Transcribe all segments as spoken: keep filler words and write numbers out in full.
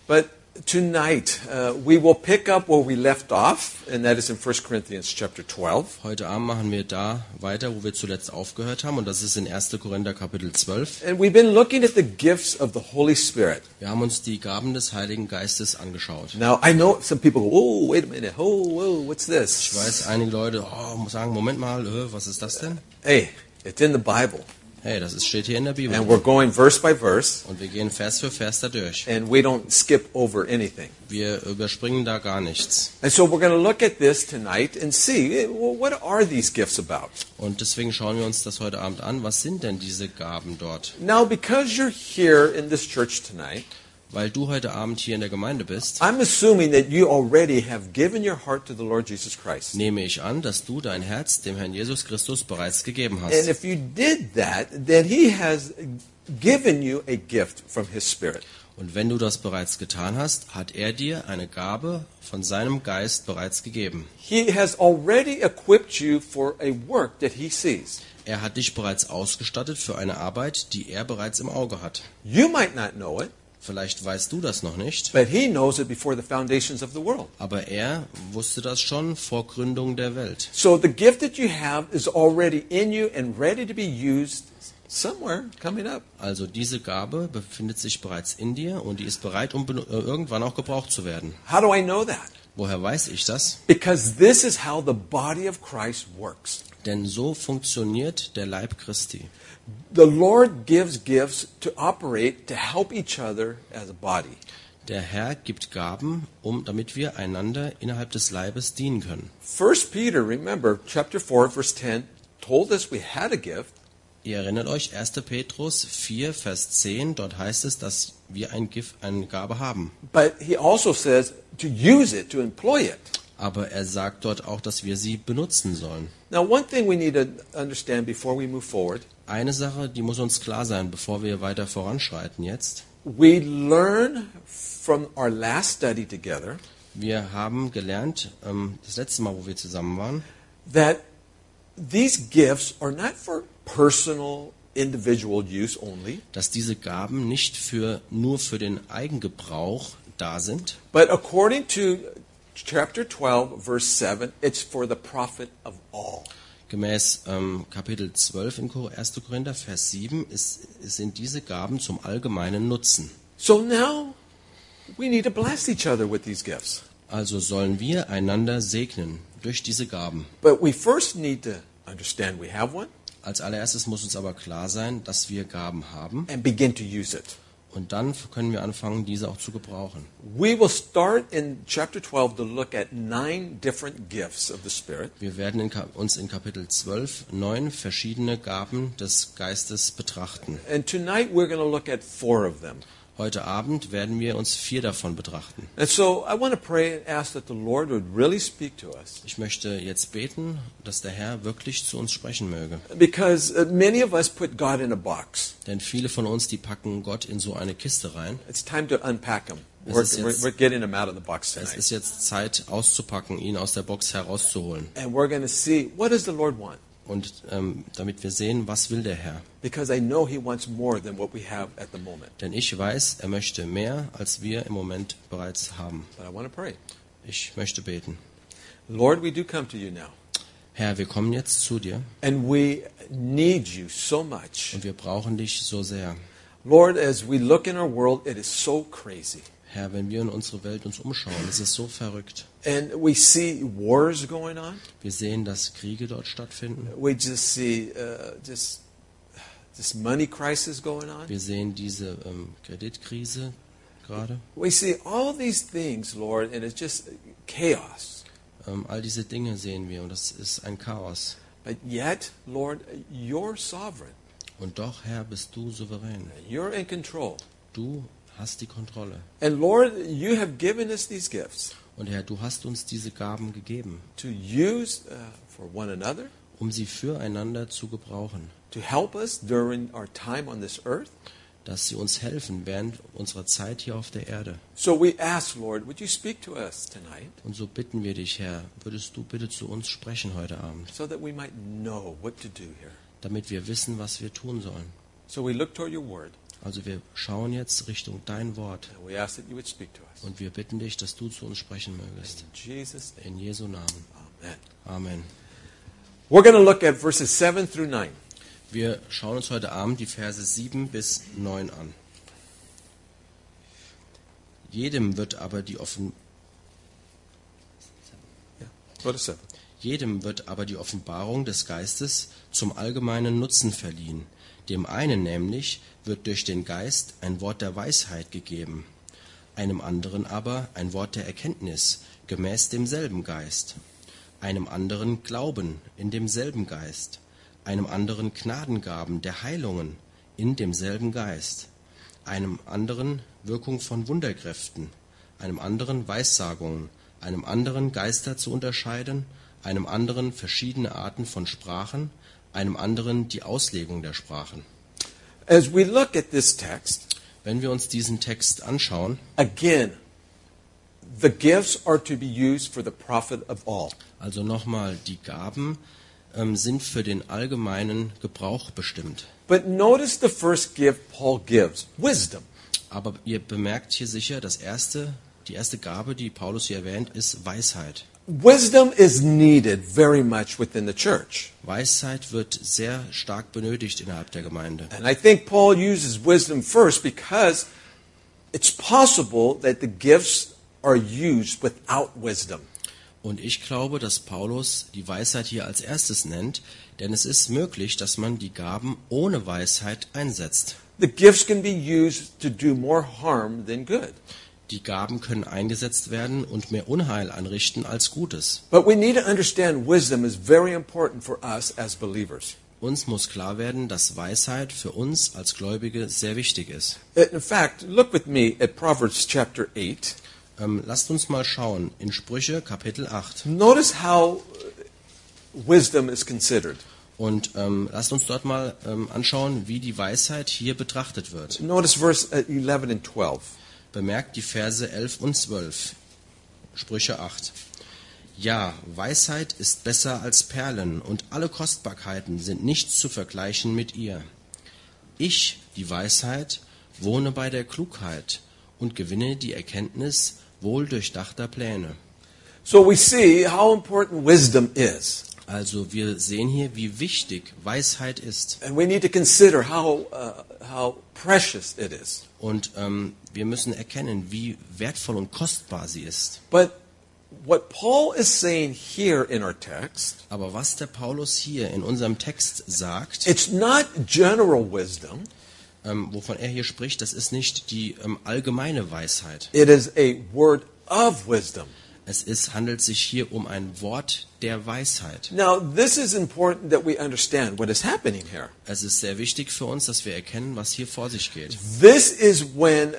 But tonight uh, we will pick up where we left off, and that is in First Corinthians chapter twelve. Heute Abend machen wir da weiter, wo wir zuletzt aufgehört haben, und das ist in erster Korinther Kapitel zwölf. And we've been looking at the gifts of the Holy Spirit. Wir haben uns die Gaben des Heiligen Geistes angeschaut. Now, I know some people go, oh, wait a minute, oh, whoa, what's Ich this? weiß, einige Leute oh, sagen, Moment mal, äh, was ist das denn? Hey, it's in the Bible. Hey, das ist, steht hier in der Bibel. And we're going verse by verse, Und wir gehen Vers für Vers da durch. and we don't skip over anything. Wir überspringen da gar nichts. And so we're going to look at this tonight and see, eh, well, what are these gifts about? Und deswegen schauen wir uns das heute Abend an. Was sind denn diese Gaben dort? Now, because you're here in this church tonight, Weil du heute Abend hier in der Gemeinde bist, I'm assuming that you already have given your heart to the Lord Jesus Christ. nehme ich an, dass du dein Herz dem Herrn Jesus Christus bereits gegeben And hast. if you did that, then He has given you a gift from His Spirit. Und wenn du das bereits getan hast, hat er dir eine Gabe von seinem Geist bereits gegeben. He has already equipped you for a work that He sees. Er hat dich bereits ausgestattet für eine Arbeit, die er bereits im Auge hat. You might not know it, Vielleicht weißt du das noch nicht, but He knows it before the foundations of the world. aber er wusste das schon vor Gründung der Welt. So the gift that you have is already in you and ready to be used somewhere coming up. Also diese Gabe befindet sich bereits in dir und die ist bereit, um benu- äh, irgendwann auch gebraucht zu werden. How do I know that? Woher weiß ich das? Because this is how the body of Christ works. Denn so funktioniert der Leib Christi. The Lord gives gifts to operate to help each other as a body. Der Herr gibt Gaben, um, damit wir einander innerhalb des Leibes dienen können. First Peter, remember, chapter four, verse ten, told us we had a gift. Ihr erinnert euch, erster Petrus vier, Vers zehn, dort heißt es, dass wir ein Gift, eine Gabe haben. But he also says to use it, to employ it. Aber er sagt dort auch, dass wir sie benutzen sollen. Now, one thing we need to understand before we move forward, Eine Sache, die muss uns klar sein, bevor wir weiter voranschreiten jetzt. we learn from our last study together Wir haben gelernt, ähm, das letzte Mal, wo wir zusammen waren, that these gifts are not for personal, individual use only, dass diese Gaben nicht für, nur für den Eigengebrauch da sind, but according to chapter twelve, verse seven, it's for the profit of all. Gemäß ähm, Kapitel zwölf in erster Korinther, Vers sieben, ist, sind diese Gaben zum allgemeinen Nutzen. So now we need to bless each other with these gifts. Also sollen wir einander segnen durch diese Gaben. But we first need to understand we have one Als allererstes muss uns aber klar sein, dass wir Gaben haben, and begin to use it. und dann können wir anfangen, diese auch zu gebrauchen. We will start in chapter twelve to look at nine different gifts of the Spirit. Wir werden in, Ka- uns in Kapitel zwölf neun verschiedene Gaben des Geistes betrachten. And tonight we're going to look at four of them. Heute Abend werden wir uns vier davon betrachten. And so I want to pray and ask that the Lord would really speak to us. Ich möchte jetzt beten, dass der Herr wirklich zu uns sprechen möge. Because uh, many of us put God in a box. Denn viele von uns, die packen Gott in so eine Kiste rein. It's time to unpack him. Es We're, ist we're, jetzt- we're getting him out of the box Es tonight. ist jetzt Zeit auszupacken, ihn aus der Box herauszuholen. And we're going to see, what does the Lord want? Und ähm, damit wir sehen, was will der Herr. Because I know he wants more than what we have at the moment. Denn ich weiß, er möchte mehr, als wir im Moment bereits haben. But I want to pray. Ich möchte beten. Lord, we do come to you now. Herr, wir kommen jetzt zu dir And we need you so much. und wir brauchen dich so sehr. Lord, as we look in our world, it is so crazy. Herr, wenn wir in unsere Welt uns umschauen, es ist so verrückt. And we see wars going on. Wir sehen, dass Kriege dort stattfinden. We just see uh, just this money crisis going on. Wir sehen diese ähm, Kreditkrise gerade. We see all these things, Lord, and it's just chaos. Ähm, all diese Dinge sehen wir und das ist ein Chaos. But yet, Lord, you're sovereign. Und doch, Herr, bist du souverän. You're in control. Du hast die Kontrolle. And Lord, you have given us these gifts Und Herr, du hast uns diese Gaben gegeben, to use uh, for one another, um sie füreinander zu gebrauchen, to help us during our time on this earth. dass sie uns helfen während unserer Zeit hier auf der Erde. So we ask, Lord, would you speak to us tonight Und so bitten wir dich, Herr, würdest du bitte zu uns sprechen heute Abend, so that we might know what to do here? damit wir wissen, was wir tun sollen. So we look toward your word. Also wir schauen jetzt Richtung dein Wort And we ask that you would speak to us. und wir bitten dich, dass du zu uns sprechen mögest. In Jesus' name, In Jesu Namen. amen. Amen. We're going to look at verses seven through nine. Wir schauen uns heute Abend die Verse sieben bis neun an. Jedem wird aber die offen Go to seven. Jedem wird aber die Offenbarung des Geistes zum allgemeinen Nutzen verliehen. Dem einen nämlich wird durch den Geist ein Wort der Weisheit gegeben, einem anderen aber ein Wort der Erkenntnis gemäß demselben Geist, einem anderen Glauben in demselben Geist, einem anderen Gnadengaben der Heilungen in demselben Geist, einem anderen Wirkung von Wunderkräften, einem anderen Weissagungen, einem anderen Geister zu unterscheiden, einem anderen verschiedene Arten von Sprachen, einem anderen die Auslegung der Sprachen. As we look at this text, Wenn wir uns diesen Text anschauen, again, the gifts are to be used for the profit of all. also nochmal, die Gaben ähm, sind für den allgemeinen Gebrauch bestimmt. But notice the first gift Paul gives, wisdom. Aber ihr bemerkt hier sicher, das erste, die erste Gabe, die Paulus hier erwähnt, ist Weisheit. Wisdom is needed very much within the church. Weisheit wird sehr stark benötigt innerhalb der Gemeinde. And I think Paul uses wisdom first because it's possible that the gifts are used without wisdom. Und ich glaube, dass Paulus die Weisheit hier als erstes nennt, denn es ist möglich, dass man die Gaben ohne Weisheit einsetzt. The gifts can be used to do more harm than good. Die Gaben können eingesetzt werden und mehr Unheil anrichten als Gutes. But we need to understand wisdom is very important for us as believers. Uns muss klar werden, dass Weisheit für uns als Gläubige sehr wichtig ist. In fact, look with me at Proverbs chapter eight. Ähm, lasst uns mal schauen in Sprüche Kapitel acht. Notice how wisdom is considered. Und ähm, lasst uns dort mal ähm, anschauen, wie die Weisheit hier betrachtet wird. Notice verse eleven and twelve. Bemerkt die Verse elf und zwölf. Sprüche acht. Ja, Weisheit ist besser als Perlen, und alle Kostbarkeiten sind nichts zu vergleichen mit ihr. Ich, die Weisheit, wohne bei der Klugheit und gewinne die Erkenntnis wohldurchdachter Pläne. So we see how important wisdom is. Also wir sehen hier, wie wichtig Weisheit ist. And we need to consider how, uh, how precious it is. Und ähm, wir müssen erkennen, wie wertvoll und kostbar sie ist. But what Paul is saying here in our text, Aber was der Paulus hier in unserem Text sagt, it's not general wisdom. ähm, wovon er hier spricht, das ist nicht die ähm, allgemeine Weisheit. It is a word of wisdom. Es ist, handelt sich hier um ein Wort der Weisheit. Now, this is important that we understand what is happening here. Es ist sehr wichtig für uns, dass wir erkennen, was hier vor sich geht. This is when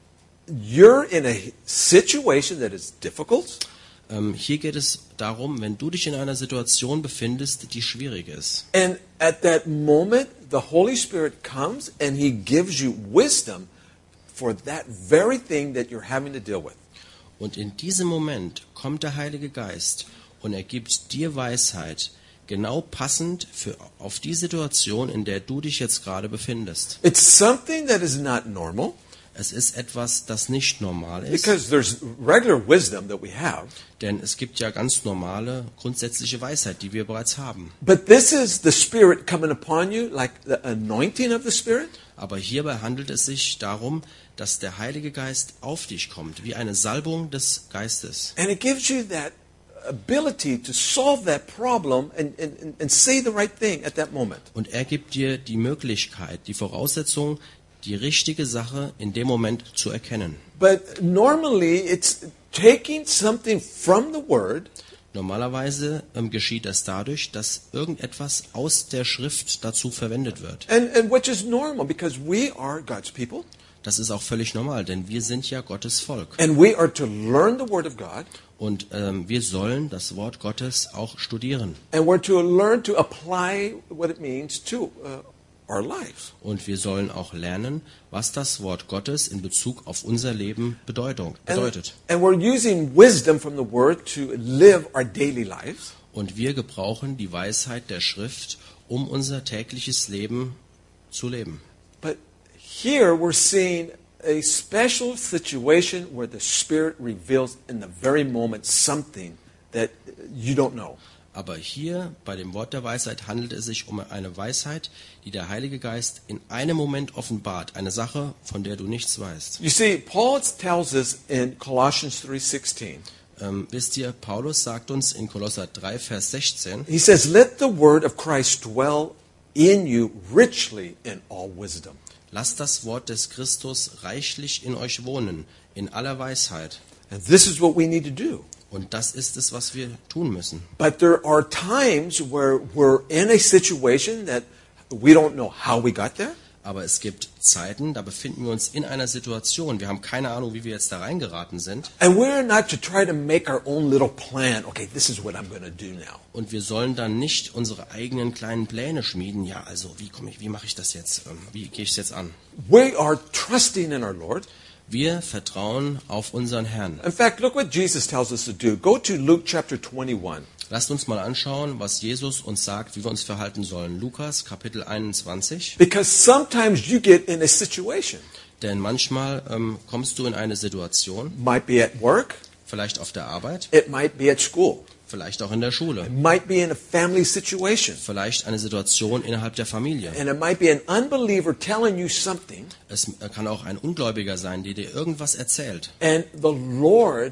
you're in a situation that is difficult. Ähm, hier geht es darum, wenn du dich in einer Situation befindest, die schwierig ist. And at that moment, the Holy Spirit comes and He gives you wisdom for that very thing that you're having to deal with. Und in diesem Moment kommt der Heilige Geist und er gibt dir Weisheit, genau passend für, auf die Situation, in der du dich jetzt gerade befindest. It's something that is not normal Es ist etwas, das nicht normal ist, because there's regular wisdom that we have. denn es gibt ja ganz normale, grundsätzliche Weisheit, die wir bereits haben. But this is the Spirit coming upon you, like the anointing of the Spirit. Aber hierbei handelt es sich darum, dass der Heilige Geist auf dich kommt, wie eine Salbung des Geistes. And it gives you that ability to solve that problem and, and, and say the right thing at that moment. Und er gibt dir die Möglichkeit, die Voraussetzung, die richtige Sache in dem Moment zu erkennen. But normally it's taking something from the Word Normalerweise ähm, geschieht das dadurch, dass irgendetwas aus der Schrift dazu verwendet wird. and, and which is normal because we are God's people Das ist auch völlig normal, denn wir sind ja Gottes Volk. and we are to learn the Word of God Und ähm, wir sollen das Wort Gottes auch studieren. and we're to learn to apply what it means to uh, our lives. Und wir sollen auch lernen, was das Wort Gottes in Bezug auf unser Leben Bedeutung, And, bedeutet. and we're using wisdom from the Word to live our daily lives. Und wir gebrauchen die Weisheit der Schrift, um unser tägliches Leben zu leben. But Here we're seeing a special situation where the Spirit reveals in the very moment something that you don't know. Aber hier bei dem Wort der Weisheit handelt es sich um eine Weisheit, die der Heilige Geist in einem Moment offenbart, eine Sache, von der du nichts weißt. You see, Paul tells us in Colossians three sixteen. Ähm, wisst ihr, Paulus sagt uns in Kolosser drei, Vers sechzehn, He says, "Let the word of Christ dwell in you richly in all wisdom." lasst das Wort des Christus reichlich in euch wohnen, in aller Weisheit. And this is what we need to do. Und das ist es, was wir tun müssen. But there are times where we're in a situation that we don't know how we got there. Aber es gibt Zeiten, da befinden wir uns in einer Situation, wir haben keine Ahnung, wie wir jetzt da reingeraten sind. And we're not to try to make our own little plan. Okay, this is what I'm going to do now. Und wir sollen dann nicht unsere eigenen kleinen Pläne schmieden. Ja, also wie komme ich, wie mache ich das jetzt? Ähm, Wie gehe ich es jetzt an? We are trusting in our Lord. Wir vertrauen auf unseren Herrn. In fact, look what Jesus tells us to do. Go to Luke chapter twenty-one. Lasst uns mal anschauen, was Jesus uns sagt, wie wir uns verhalten sollen. Lukas, Kapitel einundzwanzig. Because sometimes you get in a situation. Denn manchmal ähm, kommst du in eine Situation, Might be at work. vielleicht auf der Arbeit, It might be at school. vielleicht auch in der Schule, It might be in a family situation. vielleicht eine Situation innerhalb der Familie. And it might be an unbeliever telling you something. Es kann auch ein Ungläubiger sein, der dir irgendwas erzählt. And the Lord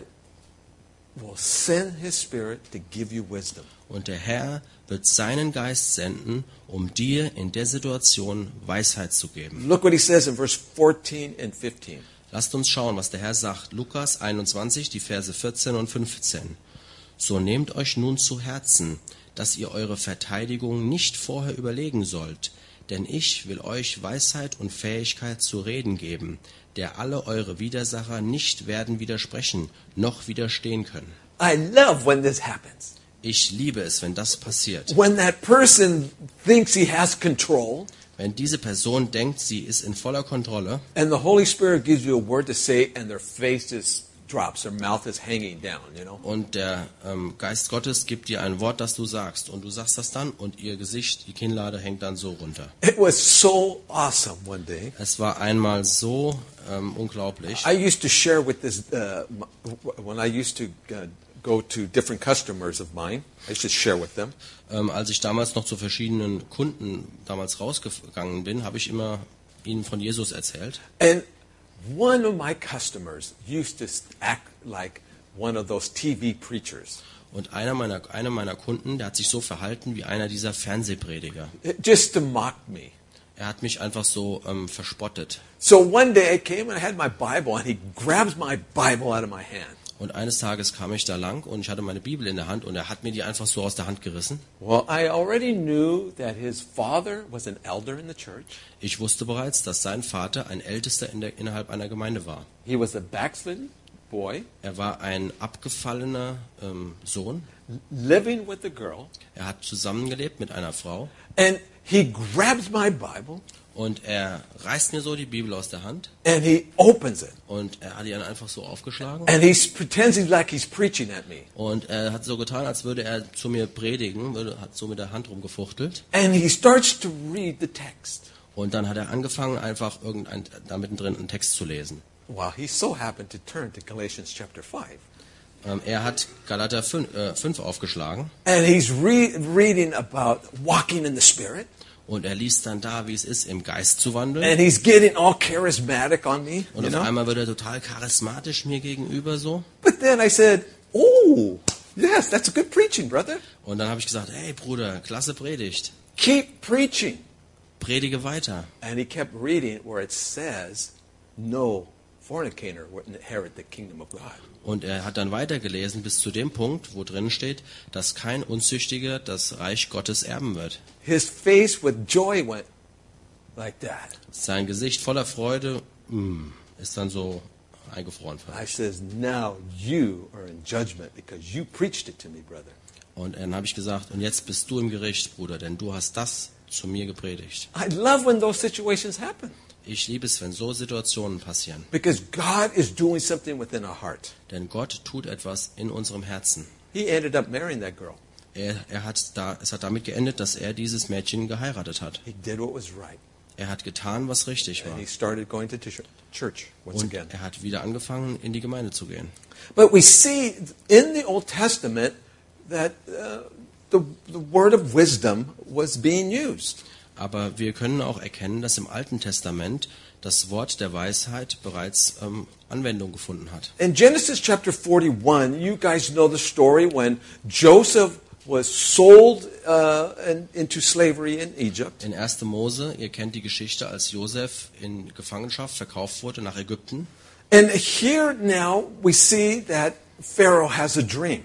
will send His Spirit to give you wisdom. Und der Herr wird seinen Geist senden, um dir in der Situation Weisheit zu geben. Look what He says in verse fourteen and fifteen. Lasst uns schauen, was der Herr sagt. Lukas einundzwanzig, die Verse vierzehn und fünfzehn. So nehmt euch nun zu Herzen, dass ihr eure Verteidigung nicht vorher überlegen sollt, denn ich will euch Weisheit und Fähigkeit zu reden geben, der alle eure Widersacher nicht werden widersprechen, noch widerstehen können. I love when this happens. Ich liebe es, wenn das passiert. When that person thinks he has control Wenn diese Person denkt, sie ist in voller Kontrolle and the Holy Spirit gives you a word to say and their face just drops, their mouth is hanging down, you know. und der ähm, Geist Gottes gibt dir ein Wort, das du sagst, und du sagst das dann und ihr Gesicht, die Kinnlade hängt dann so runter. It was so awesome one day. Es war einmal so ähm, unglaublich. I used to share with this uh, m- when I used to uh, go to different customers of mine. I used to share with them. Ähm, als ich damals noch zu verschiedenen Kunden damals rausgegangen bin, habe ich immer ihnen von Jesus erzählt. And one of my customers used to act like one of those T V preachers. Und einer meiner, einer meiner Kunden, der hat sich so verhalten wie einer dieser Fernsehprediger. Just to mock me. Er hat mich einfach so ähm, verspottet. So one day I came and I had my Bible and he grabs my Bible out of my hand. Und eines Tages kam ich da lang und ich hatte meine Bibel in der Hand und er hat mir die einfach so aus der Hand gerissen. Well, I already knew that his father was an elder in the church. Ich wusste bereits, dass sein Vater ein Ältester in der, innerhalb einer Gemeinde war. He was a backslidden boy Er war ein abgefallener ähm, Sohn. living with a girl. Er hat zusammengelebt mit einer Frau. And he grabs my Bible Und er reißt mir so die Bibel aus der Hand and he opens it. und er hat die dann einfach so aufgeschlagen. And he pretends he's like he's preaching at me. Und er hat so getan, als würde er zu mir predigen, würde, hat so mit der Hand rumgefuchtelt. And he starts to read the text. Und dann hat er angefangen, einfach irgendein, da mittendrin einen Text zu lesen. Well, he so happened to turn to Galatians chapter five. Ähm, er hat Galater fünf, äh, fünf aufgeschlagen And he's re- reading about walking in the Spirit. und er liest dann da, wie es ist, im Geist zu wandeln. And he's getting all charismatic on me. Und You auf know? einmal wird er total charismatisch mir gegenüber so. But then I said, oh, yes, that's a good preaching, brother. Und dann habe ich gesagt, hey Bruder, klasse Predigt. Keep preaching. Predige weiter. And he kept reading where it says, no fornicator will inherit the kingdom of God. Und er hat dann weitergelesen bis zu dem Punkt, wo drin steht, dass kein Unzüchtiger das Reich Gottes erben wird. His face with joy went like that. Sein Gesicht voller Freude mm, ist dann so eingefroren. I says, now you are in judgment because you preached it to me, brother. Und dann habe ich gesagt, und jetzt bist du im Gericht, Bruder, denn du hast das zu mir gepredigt. I love when those situations happen Ich liebe es, wenn so Situationen passieren. because God is doing something within our heart. Denn Gott tut etwas in unserem Herzen. He ended up marrying that girl. Er, er hat da, es hat damit geendet, dass er dieses Mädchen geheiratet hat. He did what was right. Er hat getan, was richtig war. And he started going to ch- church once Und again. er hat wieder angefangen, in die Gemeinde zu gehen. But we see in the Old Testament that uh, the, the word of wisdom was being used. Aber wir können auch erkennen, dass im Alten Testament das Wort der Weisheit bereits ähm, Anwendung gefunden hat. In Genesis chapter forty-one, you guys know the story when Joseph was sold uh, in, into slavery in Egypt. In erster Mose, ihr kennt die Geschichte, als Josef in Gefangenschaft verkauft wurde nach Ägypten. And here now we see that Pharaoh has a dream.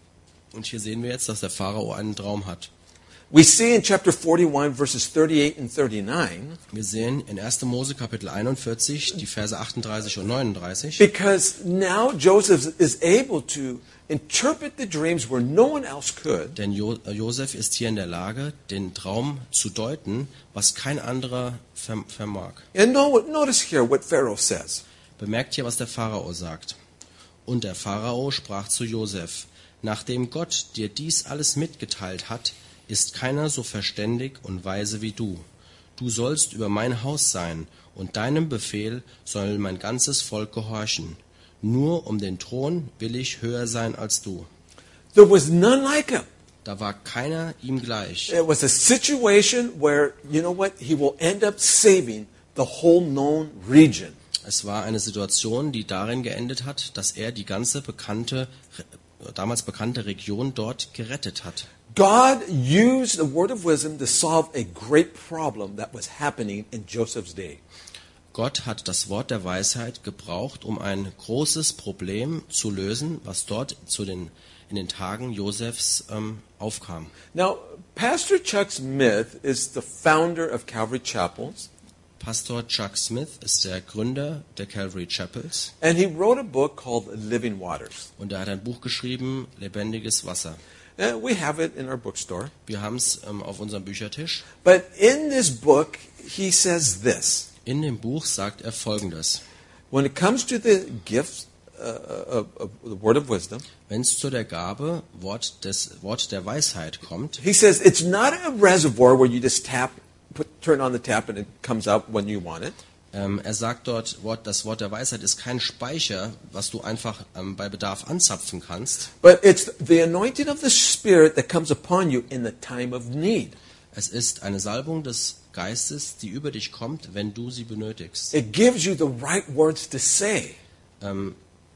Und hier sehen wir jetzt, dass der Pharao einen Traum hat. We see in chapter forty-one, verses thirty-eight and thirty-nine, Wir sehen in erster Mose Kapitel einundvierzig, die Verse achtunddreißig und neununddreißig. because now Joseph is able to interpret the dreams where no one else could. Denn jo äh, Josef ist hier in der Lage, den Traum zu deuten, was kein anderer verm vermag. And no, notice here what Pharaoh says. Bemerkt hier, was der Pharao sagt. Und der Pharao sprach zu Josef: Nachdem Gott dir dies alles mitgeteilt hat, ist keiner so verständig und weise wie du. Du sollst über mein Haus sein, und deinem Befehl soll mein ganzes Volk gehorchen. Nur um den Thron will ich höher sein als du. There was none like him. Da war keiner ihm gleich. It was a situation where, you know what, he will end up saving the whole known region. Es war eine Situation, die darin geendet hat, dass er die ganze bekannte, damals bekannte Region dort gerettet hat. God used the word of wisdom to solve a great problem that was happening in Joseph's day. Gott hat das Wort der Weisheit gebraucht, um ein großes Problem zu lösen, was dort zu den, in den Tagen Josefs ähm, aufkam. Now, Pastor Chuck Smith is the founder of Calvary Chapels, Pastor Chuck Smith ist der Gründer der Calvary Chapels and he wrote a book called Living Waters. und er hat ein Buch geschrieben, Lebendiges Wasser. Uh, we have it in our bookstore. Wir haben es ähm, auf unserem Büchertisch. But in this book, he says this. In dem Buch sagt er Folgendes: When it comes to the gifts uh, of, of the word of wisdom, Wenn es zu der Gabe Wort des Wort der Weisheit kommt, he says it's not a reservoir where you just tap, put, turn on the tap and it comes out when you want it. ähm, er sagt dort, Wort, das Wort der Weisheit ist kein Speicher, was du einfach ähm, bei Bedarf anzapfen kannst. But it's the anointing of the Spirit that comes upon you in the time of need. Es ist eine Salbung des Geistes, die über dich kommt, wenn du sie benötigst. It gives you the right words to say. Ähm,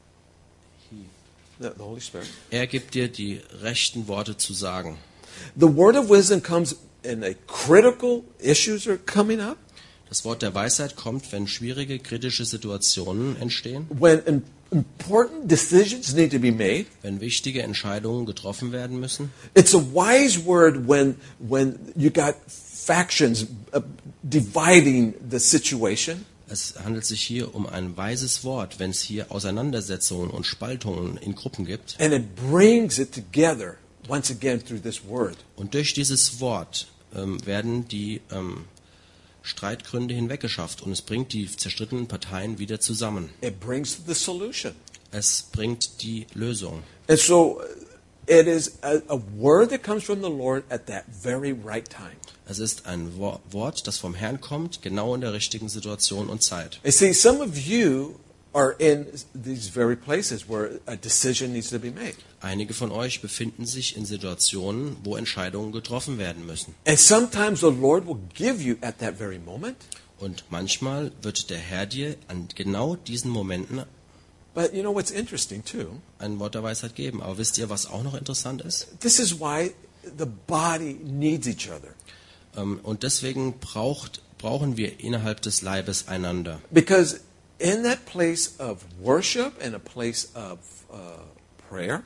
The, the Holy Spirit. er gibt dir die rechten Worte zu sagen. The word of wisdom comes in a critical issues are coming up, Das Wort der Weisheit kommt, wenn schwierige, kritische Situationen entstehen, when im- important decisions need to be made. wenn wichtige Entscheidungen getroffen werden müssen. It's a wise word when when you got factions uh, dividing the situation. Es handelt sich hier um ein weises Wort, wenn es hier Auseinandersetzungen und Spaltungen in Gruppen gibt. And it brings it together once again through this word. Und durch dieses Wort ähm, werden die ähm, Streitgründe hinweggeschafft und es bringt die zerstrittenen Parteien wieder zusammen. It brings the solution. Es bringt die Lösung. And so uh, it is a, a word that comes from the Lord at that very right time. Es ist ein Wo- Wort, das vom Herrn kommt, genau in der richtigen Situation und Zeit. And see, some of you are in these very places where a decision needs to be made. Einige von euch befinden sich in Situationen, wo Entscheidungen getroffen werden müssen. And sometimes the Lord will give you at that very moment. Und manchmal wird der Herr dir an genau diesen Momenten But you know what's interesting too? ein Wort der Weisheit geben. Aber wisst ihr, was auch noch interessant ist? This is why the body needs each other. Ähm, Und deswegen braucht, brauchen wir innerhalb des Leibes einander. Because in that place of worship and a place of uh, prayer,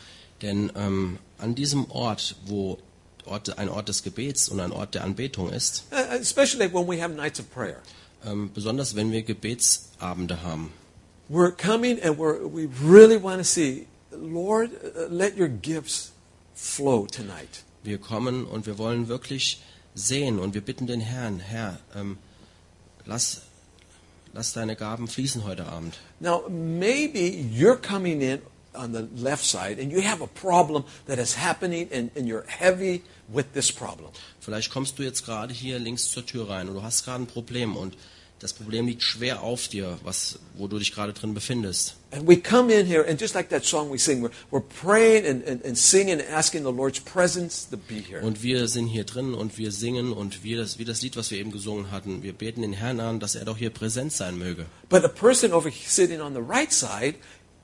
Denn ähm, an diesem Ort, wo Ort, ein Ort des Gebets und ein Ort der Anbetung ist, uh, especially when we have nights of prayer, ähm, besonders wenn wir Gebetsabende haben, we're coming and we're, we really want to see, Lord, uh, let your gifts flow tonight. wir kommen und wir wollen wirklich sehen und wir bitten den Herrn, Herr, ähm, lass, lass deine Gaben fließen heute Abend. Now, maybe you're coming in uh, on the left side and you have a problem that is happening and, and you're heavy with this problem. Vielleicht kommst du jetzt gerade hier links zur Tür rein und du hast gerade ein Problem und das Problem liegt schwer auf dir, was, wo du dich gerade drin befindest. And we come in here, and just like that song we sing, we're, we're praying and, and, and singing and asking the Lord's presence to be here. Und wir sind hier drin und wir singen und wir das, wie das Lied, was wir eben gesungen hatten, wir beten den Herrn an, dass er doch hier präsent sein möge. But a person over here sitting on the right side,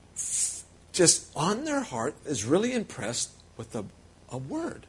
just on their heart, is really impressed with a, a word.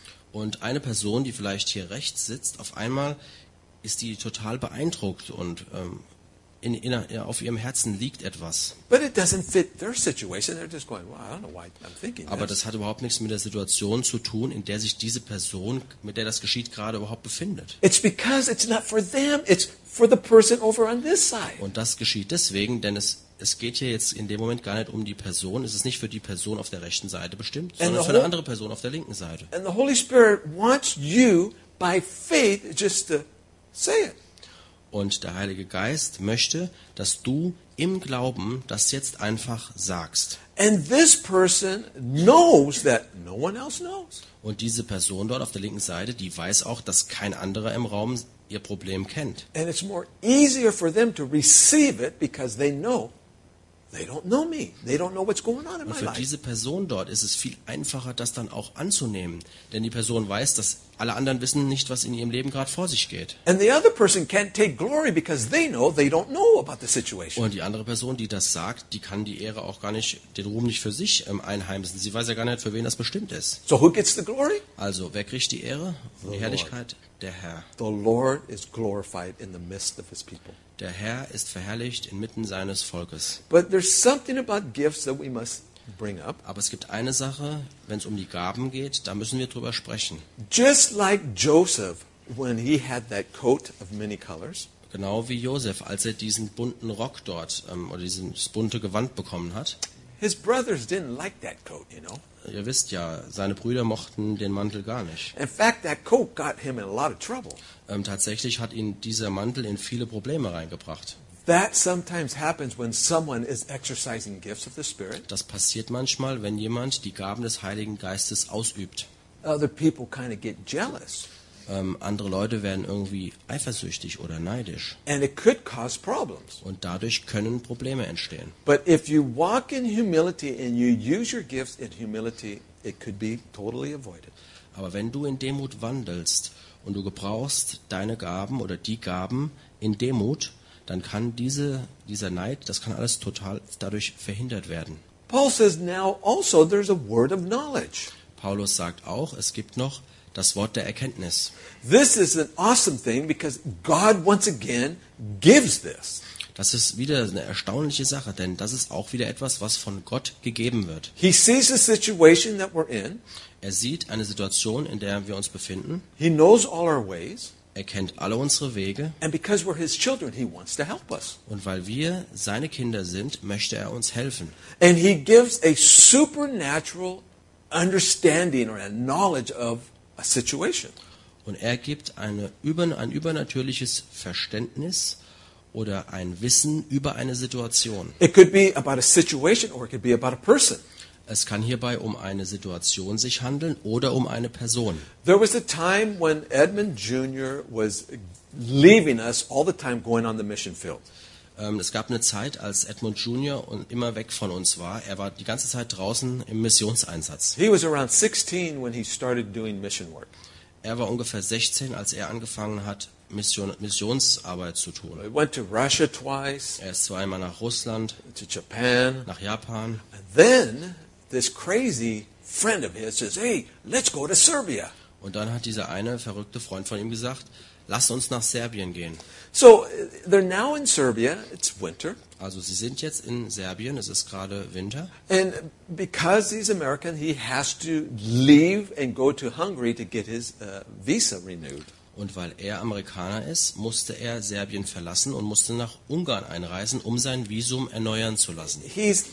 Und eine Person, die vielleicht hier rechts sitzt, auf einmal ist die total beeindruckt und ähm, in, in, auf ihrem Herzen liegt etwas. But it doesn't fit their situation. They're just going, well, I don't know why I'm thinking Aber this. das hat überhaupt nichts mit der Situation zu tun, in der sich diese Person, mit der das geschieht, gerade überhaupt befindet. It's because it's not for them. It's for the person over on this side. Und das geschieht deswegen, denn es, es geht hier jetzt in dem Moment gar nicht um die Person. Es ist nicht für die Person auf der rechten Seite bestimmt, sondern the für eine whole- andere Person auf der linken Seite. And the Holy Spirit wants you, by faith, just to say it. Und der Heilige Geist möchte, dass du im Glauben das jetzt einfach sagst. And this person knows that no one else knows. Und diese Person dort auf der linken Seite, die weiß auch, dass kein anderer im Raum ihr Problem kennt. And it's more easier for them to receive it because they know they don't know me. They don't know what's going on in Und my für life. diese Person dort ist es viel einfacher, das dann auch anzunehmen. Denn die Person weiß, dass alle anderen wissen nicht, was in ihrem Leben gerade vor sich geht. And the other person can't take glory because they know they don't know about the situation. Und die andere Person, die das sagt, die kann die Ehre auch gar nicht, den Ruhm nicht für sich ähm, einheimsen. Sie weiß ja gar nicht, für wen das bestimmt ist. So who gets the glory? Also, wer kriegt die Ehre und die The Herrlichkeit? Der Herr. The Lord is glorified in the midst of his people. Der Herr ist verherrlicht inmitten seines Volkes. But there's something about gifts that we must bring up. Aber es gibt eine Sache, wenn es um die Gaben geht, da müssen wir drüber sprechen. Just like Joseph when he had that coat of many colors. Genau wie Josef, als er diesen bunten Rock dort ähm, oder dieses bunte Gewand bekommen hat. His brothers didn't like that coat, you know. Ihr wisst ja, seine Brüder mochten den Mantel gar nicht. In fact, that coat got him in a lot of trouble. Ähm, tatsächlich hat ihn dieser Mantel in viele Probleme reingebracht. That sometimes happens when someone is exercising gifts of the Spirit. Das passiert manchmal, wenn jemand die Gaben des Heiligen Geistes ausübt. Other people kind of get jealous. Ähm, andere Leute werden irgendwie eifersüchtig oder neidisch. And it could cause problems. Und dadurch können Probleme entstehen. But if you walk in humility and you use your gifts in humility, it could be totally avoided. Aber wenn du in Demut wandelst und du gebrauchst deine Gaben oder die Gaben in Demut, dann kann diese, dieser Neid, das kann alles total dadurch verhindert werden. Paul says now also there's a word of knowledge. Paulus sagt auch, es gibt noch das Wort der Erkenntnis. This is an awesome thing because God once again gives this. Das ist wieder eine erstaunliche Sache, denn das ist auch wieder etwas, was von Gott gegeben wird. He sees the situation that we're in. Er sieht eine Situation, in der wir uns befinden. He knows all our ways. Er kennt alle unsere Wege. And because we're his children, he wants to help us. Und weil wir seine Kinder sind, möchte er uns helfen. And he gives a supernatural understanding or a knowledge of a situation. Und er gibt eine, ein übernatürliches Verständnis oder ein Wissen über eine Situation. It could be about a situation or it could be about a person. Es kann hierbei um eine Situation sich handeln oder um eine Person. There was a time when Edmund Junior was leaving us all the time going on the mission field. Ähm, es gab eine Zeit, als Edmund Junior und immer weg von uns war. Er war die ganze Zeit draußen im Missionseinsatz. He was around sixteen when he started doing mission work. Er war ungefähr sechzehn, als er angefangen hat, Mission, Missionsarbeit zu tun. He went to Russia twice, Er ist zweimal nach Russland, to Japan, nach Japan. and then this crazy friend of his says, "Hey, let's go to Serbia." Und dann hat dieser eine verrückte Freund von ihm gesagt, lass uns nach Serbien gehen. So uh, they're now in Serbia. It's winter. Also sie sind jetzt in Serbien, es ist gerade Winter. And because he's American, he has to leave and go to Hungary to get his uh, visa renewed. Und weil er Amerikaner ist, musste er Serbien verlassen und musste nach Ungarn einreisen, um sein Visum erneuern zu lassen. He's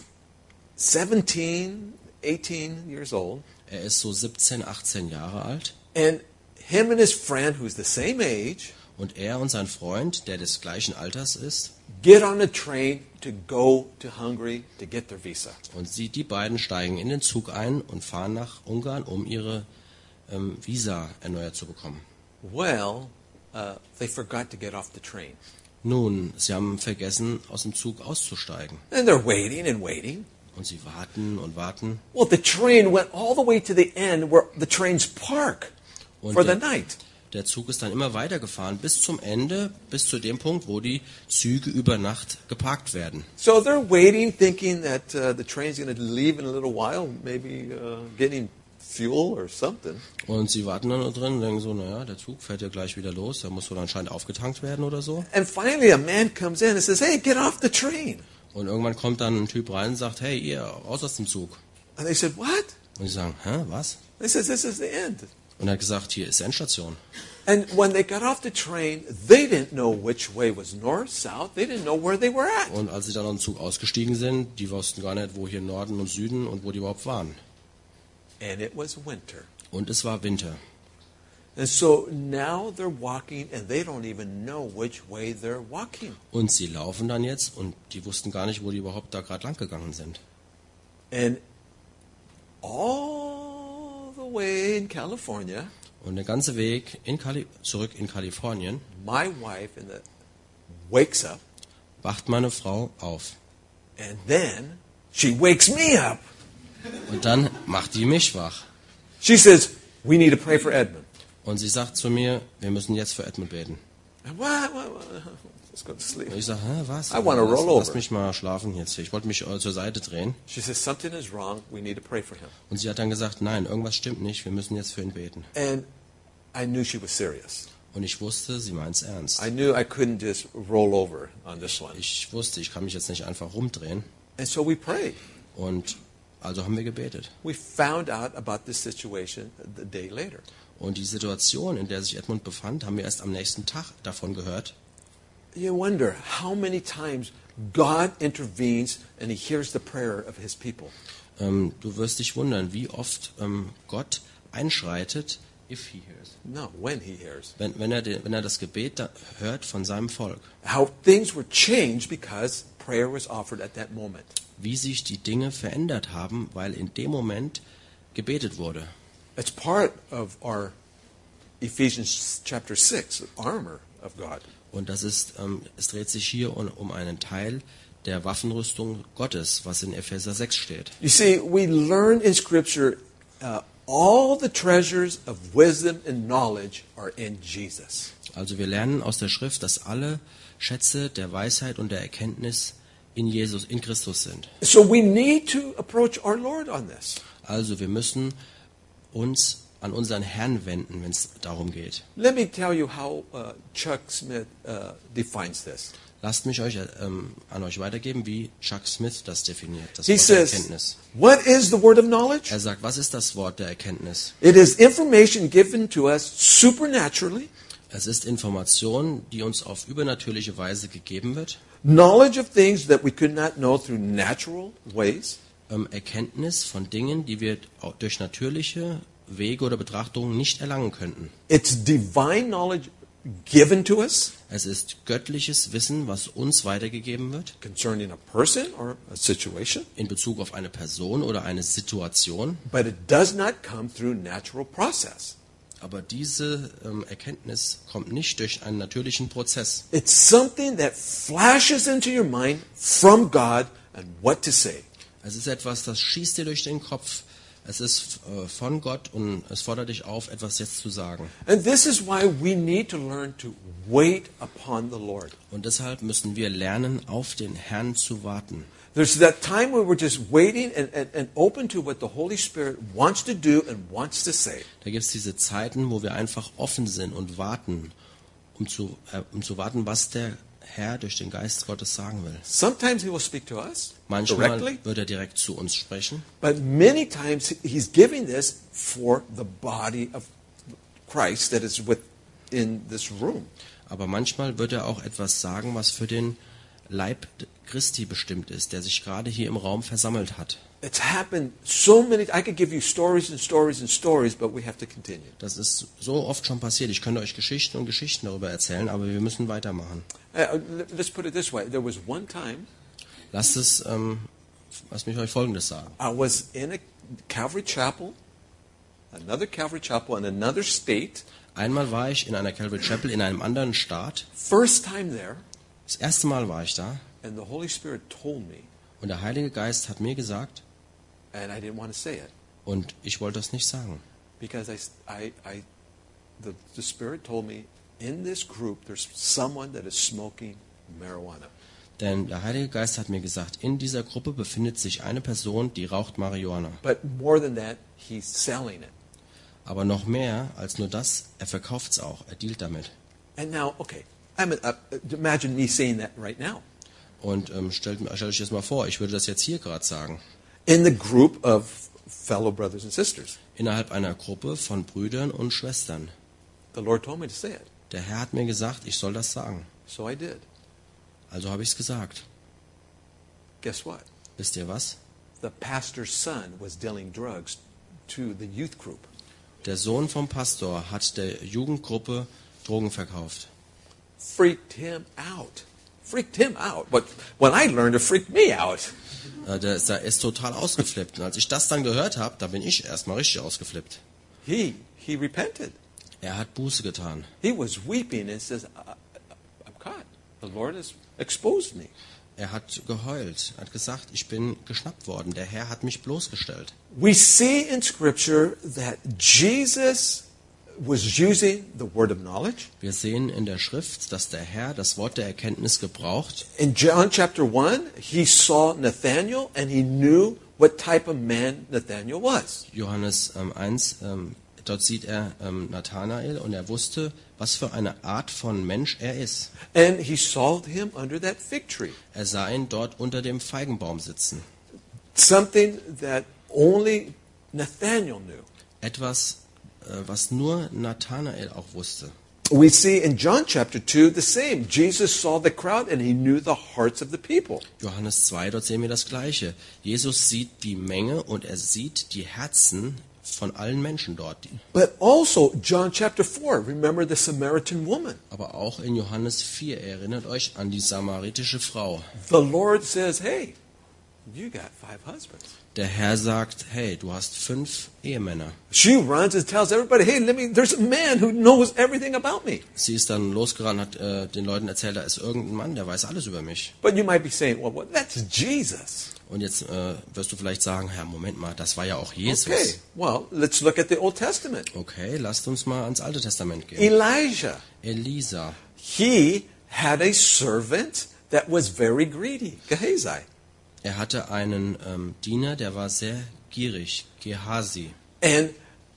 seventeen, eighteen years old. Er ist so siebzehn, achtzehn Jahre alt. And him and his friend, who's the same age, Und er und sein Freund, der des gleichen Alters ist, get on a train to go to Hungary to get their visa. und sie, die beiden steigen in den Zug ein und fahren nach Ungarn, um ihre ähm, Visa erneuert zu bekommen. Well, uh, they forgot to get off the train. Nun, sie haben vergessen, aus dem Zug auszusteigen. And they're waiting and waiting. Und sie warten und warten. Well, the train went all the way to the end where the trains park Und for the der, night. der Zug ist dann immer weitergefahren bis zum Ende, bis zu dem Punkt, wo die Züge über Nacht geparkt werden. So they're waiting, thinking that uh, the train's going to leave in a little while, maybe uh, getting fuel or something. Und sie warten dann da drin und denken so, naja, der Zug fährt ja gleich wieder los, der muss wohl anscheinend aufgetankt werden oder so. And finally a man comes in and says, hey, get off the train. Und irgendwann kommt dann ein Typ rein und sagt, hey, ihr, raus aus dem Zug. And they said, what? Und sie sagen, hä, was? They said, this is the end. Und er hat gesagt, hier ist Endstation. And when they got off the train, they didn't know which way was north, south. They didn't know where they were at. Und als sie dann aus dem Zug ausgestiegen sind, die wussten gar nicht, wo hier Norden und Süden und wo die überhaupt waren. And it was winter. Und es war Winter. And so now they're walking and they don't even know which way they're walking. Und sie laufen dann jetzt und die wussten gar nicht, wo die überhaupt da gerade lang gegangen sind. And all the way in California, Und der ganze Weg in Kali- zurück in Kalifornien my wife in the, wakes up wacht meine Frau auf. and then she wakes me up. Und dann macht die mich wach. She says, we need to pray for Edmund. Und sie sagt zu mir, wir müssen jetzt für Edmund beten. And what, what, what? Let's go to sleep. Und ich sage, hä, was? I wanna roll lass, lass over. mich mal schlafen jetzt hier. Ich wollte mich äh, zur Seite drehen. She says, something is wrong. We need to pray for him. Und sie hat dann gesagt, nein, irgendwas stimmt nicht, wir müssen jetzt für ihn beten. And I knew she was serious. Und ich wusste, sie meint's ernst. I knew I couldn't just roll over on this one. Ich wusste, ich kann mich jetzt nicht einfach rumdrehen. And so we prayed. Und also haben wir gebetet. We found out about this situation the day later. Und die Situation, in der sich Edmund befand, haben wir erst am nächsten Tag davon gehört. You wonder how many times God intervenes and he hears the prayer of his people. Ähm, du wirst dich wundern, wie oft ähm, Gott einschreitet, if he hears. No, when he hears. Wenn, wenn, er, den, wenn er das Gebet da hört von seinem Volk. How things were changed because prayer was offered at that moment. Wie sich die Dinge verändert haben, weil in dem Moment gebetet wurde. It's part of our Ephesians chapter six, armor of God. Und das ist, ähm, es dreht sich hier um, um einen Teil der Waffenrüstung Gottes, was in Epheser sechs steht. You see, we learn in Scripture uh, all the treasures of wisdom and knowledge are in Jesus. Also wir lernen aus der Schrift, dass alle Schätze der Weisheit und der Erkenntnis in Jesus, in Christus sind. So we need to approach our Lord on this. Also wir müssen uns an unseren Herrn wenden, wenn es darum geht. Let me tell you how uh, Chuck Smith uh, defines this. Lasst mich euch ähm, an euch weitergeben, wie Chuck Smith das definiert, das He Wort der says, Erkenntnis. what is the word of knowledge? Er sagt, was ist das Wort der Erkenntnis? It is information given to us supernaturally, Es ist Information, die uns auf übernatürliche Weise gegeben wird. knowledge of things that we could not know through natural ways, Ähm, Erkenntnis von Dingen, die wir auch durch natürliche Wege oder Betrachtungen nicht erlangen könnten. it's divine knowledge given to us Es ist göttliches Wissen, was uns weitergegeben wird, concerning a person or a situation, in Bezug auf eine Person oder eine Situation. but it does not come through natural process. Aber diese ähm, Erkenntnis kommt nicht durch einen natürlichen Prozess. It's something that flashes into your mind from God and what to say. Es ist etwas, das schießt dir durch den Kopf. Es ist äh, von Gott und es fordert dich auf, etwas jetzt zu sagen. And this is why we need to learn to wait upon the Lord. Und deshalb müssen wir lernen, auf den Herrn zu warten. There's that time where we're just waiting and, and, and open to what the Holy Spirit wants to do and wants to say. Da gibt es diese Zeiten, wo wir einfach offen sind und warten, um zu, äh, um zu warten, was der Herr durch den Geist Gottes sagen will. Sometimes he will speak to us Manchmal directly, wird er direkt zu uns sprechen, but many times he's giving this for the body of Christ that is within this room. aber manchmal wird er auch etwas sagen, was für den Leib Christi bestimmt ist, der sich gerade hier im Raum versammelt hat. It's happened so many. I could give you stories and stories and stories, but we have to continue. Das ist so oft schon passiert. Ich könnte euch Geschichten und Geschichten darüber erzählen, aber wir müssen weitermachen. Uh, let's put it this way. There was one time Lasst es, ähm, lasst mich euch Folgendes sagen. I was in a Calvary Chapel, another Calvary Chapel in another state. Einmal war ich in einer Calvary Chapel in einem anderen Staat. First time there, Das erste Mal war ich da and the Holy Spirit told me, und der Heilige Geist hat mir gesagt, and I didn't want to say it und ich wollte das nicht sagen, because I, I, I the, the Spirit told me in this group there's someone that is smoking marijuana. denn der Heilige Geist hat mir gesagt, in dieser Gruppe befindet sich eine Person, die raucht Marihuana. But more than that, he's selling it. Aber noch mehr als nur das, er verkauft es auch, er dealt damit. And now, okay, I'm a, uh, imagine me saying that right now. Und ähm, stellt, stellt euch das mal vor, ich würde das jetzt hier gerade sagen. In the group of fellow brothers and sisters. Innerhalb einer Gruppe von Brüdern und Schwestern. The Lord told me to say it, Der Herr hat mir gesagt, ich soll das sagen. so I did. Also habe ich es gesagt. Guess what? Wisst ihr was? The pastor's son was dealing drugs to the youth group. Der Sohn vom Pastor hat der Jugendgruppe Drogen verkauft. Freaked him out. Freaked him out. But when I learned, it freaked me out. Äh, Der ist, der ist total ausgeflippt. Und als ich das dann gehört habe, da bin ich erstmal richtig ausgeflippt. He he repented. Er hat Buße getan. He was weeping and says, I, I, I'm caught. The Lord has exposed me. Er hat geheult, hat gesagt, ich bin geschnappt worden. Der Herr hat mich bloßgestellt. We see in Scripture that Jesus was using the word of knowledge. Wir sehen in der Schrift, dass der Herr das Wort der Erkenntnis gebraucht. In John chapter one, he saw Nathanael and he knew what type of man Nathanael was. Johannes ähm, eins, ähm, dort sieht er ähm, Nathanael und er wusste, was für eine Art von Mensch er ist. And he saw him under that fig tree. Er sah ihn dort unter dem Feigenbaum sitzen. Something that only Nathanael knew. Etwas, äh, was nur Nathanael auch wusste. We see in John chapter two the same. Jesus saw the crowd and he knew the hearts of the people. Johannes zwei, dort sehen wir das Gleiche. Jesus sieht die Menge und er sieht die Herzen von allen Menschen dort. But also John chapter four, remember the Samaritan woman. Aber auch in Johannes vier, erinnert euch an die samaritische Frau. The Lord says, hey, you got five husbands. Der Herr sagt, hey, du hast fünf Ehemänner. She runs and tells everybody, hey, let me, there's a man who knows everything about me. Sie ist dann losgerannt, hat äh, den Leuten erzählt, da ist irgendein Mann, der weiß alles über mich. But you might be saying, well, well that's Jesus. Und jetzt äh, wirst du vielleicht sagen, Herr, Moment mal, das war ja auch Jesus. Okay, well, let's look at the Old Testament. Okay, lasst uns mal ans Alte Testament gehen. Elijah, Elisa, he had a servant that was very greedy, Gehazi. er hatte einen ähm, Diener, der war sehr gierig, Gehasi. And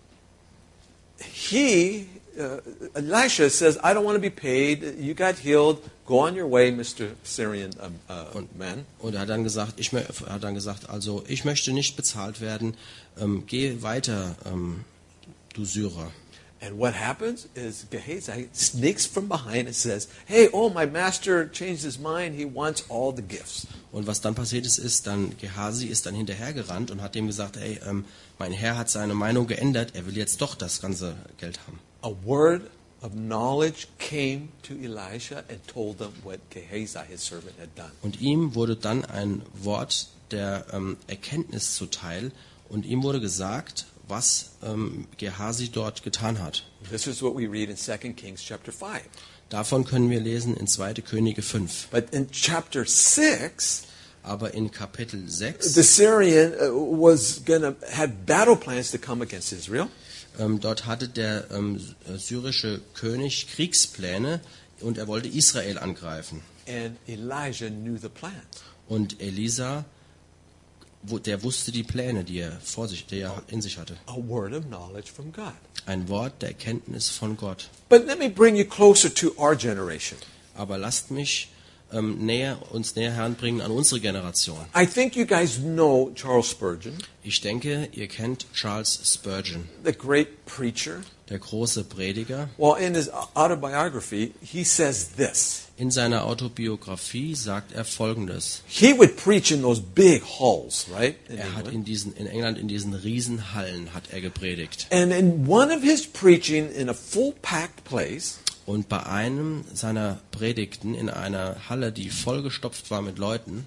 he, uh, Elisha says, I don't want to be paid. You got healed. Go on your way, Mister Syrian um, uh, man. Und er hat dann gesagt, ich mö- er hat dann gesagt, also ich möchte nicht bezahlt werden. Ähm, geh weiter, ähm, du Syrer. And what happens is Gehazi sneaks from behind and says, hey, oh, my master changed his mind. He wants all the gifts. Und was dann passiert ist, ist dann Gehasi ist dann hinterhergerannt und hat dem gesagt, ey, ähm, mein Herr hat seine Meinung geändert, er will jetzt doch das ganze Geld haben. A word of knowledge came to Elisha and told them what Gehazi, his servant, had done. Und ihm wurde dann ein Wort der ähm, Erkenntnis zuteil und ihm wurde gesagt, was ähm, Gehasi dort getan hat. This is what we read in Second Kings chapter five. Davon können wir lesen in zweite Könige fünf. But in chapter six, Aber in Kapitel the sechs, Syrian uh, was going to have battle plans to come against Israel. ähm, dort hatte der ähm, syrische König Kriegspläne und er wollte Israel angreifen. And Elijah knew the plan. Und Elisa, wo- der wusste die Pläne, die er vor sich, die er in sich hatte. A word of knowledge from God. Ein Wort der Erkenntnis von Gott. But let me bring you closer to our generation. Aber lasst mich ähm, näher, uns näher heranbringen an unsere Generation. I think you guys know Charles Spurgeon, Ich denke, ihr kennt Charles Spurgeon, the great preacher. der große Prediger. Well, in his autobiography, he says this. In seiner Autobiografie sagt er Folgendes. He would preach in those big halls, right? In Er hat England. in diesen, in England in diesen Riesenhallen hat er gepredigt. And in one of his preaching in a full-packed place, Und bei einem seiner Predigten in einer Halle, die vollgestopft war mit Leuten,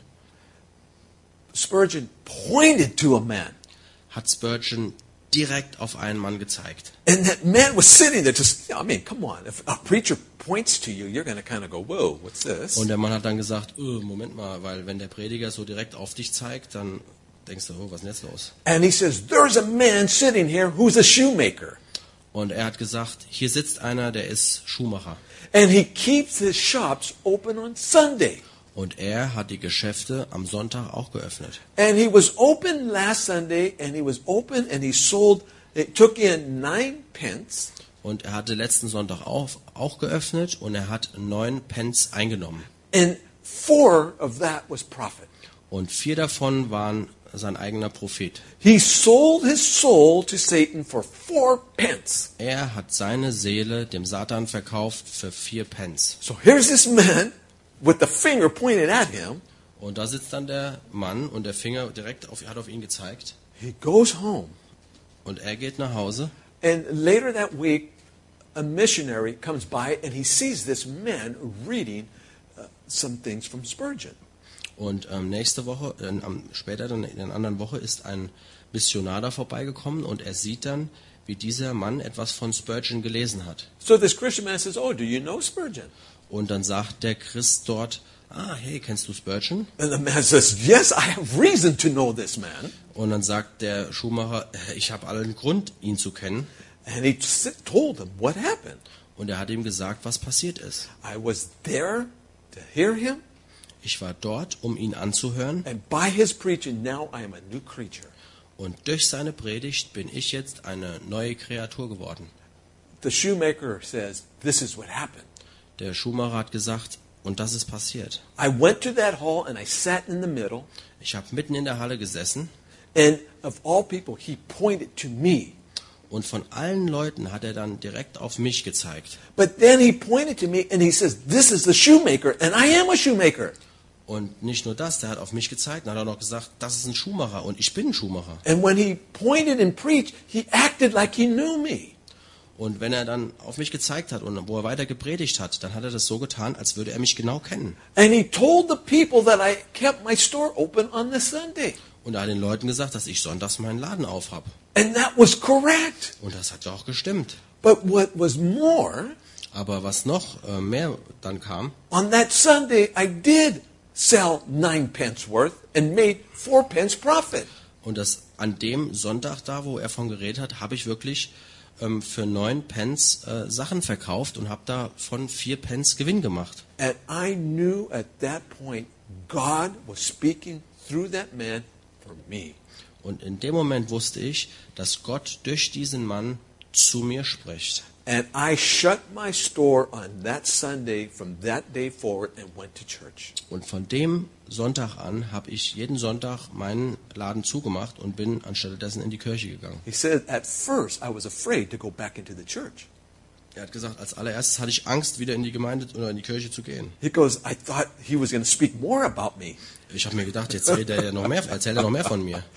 Spurgeon pointed to a man. hat Spurgeon direkt auf einen Mann gezeigt. And that man was sitting there just, I mean, come on. If a preacher points to you, you're going to kind of go, whoa, what's this? Und der Mann hat dann gesagt, oh, Moment mal, weil wenn der Prediger so direkt auf dich zeigt, dann denkst du, oh, was ist denn jetzt los? And he says, there's a man sitting here who's a shoemaker. Und er hat gesagt, hier sitzt einer, der ist Schuhmacher. And he keeps his shops open on Sunday. Und er hat die Geschäfte am Sonntag auch geöffnet. And he was open last Sunday, and he was open, and he sold, it took in nine pence. Und er hatte letzten Sonntag auch, auch geöffnet und er hat neun Pence eingenommen. And four of that was profit. Und vier davon waren sein eigener Profit. He sold his soul to Satan for four pence. Er hat seine Seele dem Satan verkauft für vier Pence. So here's this man with the finger pointed at him. Und da sitzt dann der Mann und der Finger direkt auf, hat auf ihn gezeigt. He goes home. Und er geht nach Hause. And later that week, a missionary comes by and he sees this man reading uh, some things from Spurgeon. Und ähm, nächste Woche, äh, am, später dann in einer anderen Woche ist ein Missionar da vorbeigekommen und er sieht dann, wie dieser Mann etwas von Spurgeon gelesen hat. So this Christian man says, oh, do you know Spurgeon? Und dann sagt der Christ dort, ah, hey, kennst du Spurgeon? And the man says, yes, I have reason to know this man. Und dann sagt der Schuhmacher, ich habe allen Grund, ihn zu kennen. And he s- told him what happened. Und er hat ihm gesagt, was passiert ist. I was there to hear him, Ich war dort, um ihn anzuhören. and by his preaching, now I am a new creature. Und durch seine Predigt bin ich jetzt eine neue Kreatur geworden. The shoemaker says, this is what happened. Der Schuhmacher hat gesagt, und das ist passiert. I went to that hall and I sat in the middle, Ich habe mitten in der Halle gesessen and of all people, he pointed to me. und von allen Leuten hat er dann direkt auf mich gezeigt. But then he pointed to me and he says, this is the shoemaker, and I am a shoemaker. Und nicht nur das, der hat auf mich gezeigt, dann hat er noch gesagt, das ist ein Schuhmacher und ich bin ein Schuhmacher. And when he pointed and preached, he acted like he knew me. Und wenn er dann auf mich gezeigt hat und wo er weiter gepredigt hat, dann hat er das so getan, als würde er mich genau kennen. And he told the people that I kept my store open on the Sunday. Und er hat den Leuten gesagt, dass ich sonntags meinen Laden aufhab. And that was correct. Und das hat ja auch gestimmt. But what was more, Aber was noch äh, mehr dann kam, on that Sunday, I did sell nine pence worth and made four pence profit. und das an dem Sonntag da, wo er von geredet hat, habe ich wirklich ähm, für neun Pence äh, Sachen verkauft und habe davon vier Pence Gewinn gemacht. And I knew at that point God was speaking through that man for me. Und in dem Moment wusste ich, dass Gott durch diesen Mann zu mir spricht. And I shut my store on that Sunday from that day forward and went to church. Und von dem Sonntag an habe ich jeden Sonntag meinen Laden zugemacht und bin anstelle dessen in die Kirche gegangen. He said, at first I was afraid to go back into the church. Er hat gesagt, als allererstes hatte ich Angst, wieder in die Gemeinde oder in die Kirche zu gehen. He goes, I thought he was going to speak more about me. Ich habe mir gedacht, jetzt erzählt er ja noch mehr, erzählt er noch mehr von mir.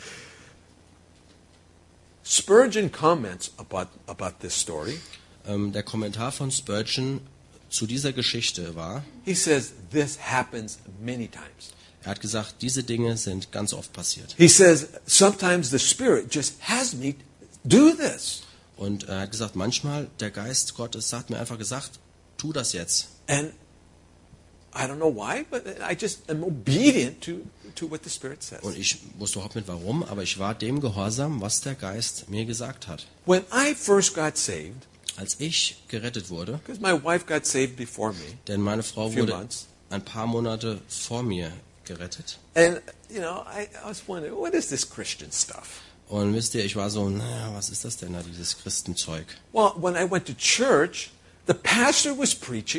Spurgeon comments about, about this story. Ähm, der Kommentar von Spurgeon zu dieser Geschichte war, He says, this happens many times. er hat gesagt, diese Dinge sind ganz oft passiert. He says, sometimes the Spirit just has me do this. Und er hat gesagt, manchmal der Geist Gottes hat mir einfach gesagt, tu das jetzt. And I don't know why, but I just am obedient to, to what the Spirit says. Und ich wusste überhaupt nicht warum, aber ich war dem gehorsam, was der Geist mir gesagt hat. When I first got saved, Als ich gerettet wurde, because my wife got saved before me, denn meine Frau Few wurde months. ein paar Monate vor mir gerettet. and you know, I, I was wondering, what is this Christian stuff? Und wisst ihr, ich war so, naja, was ist das denn da, dieses Christenzeug? Well, when I went to church, the pastor was preaching,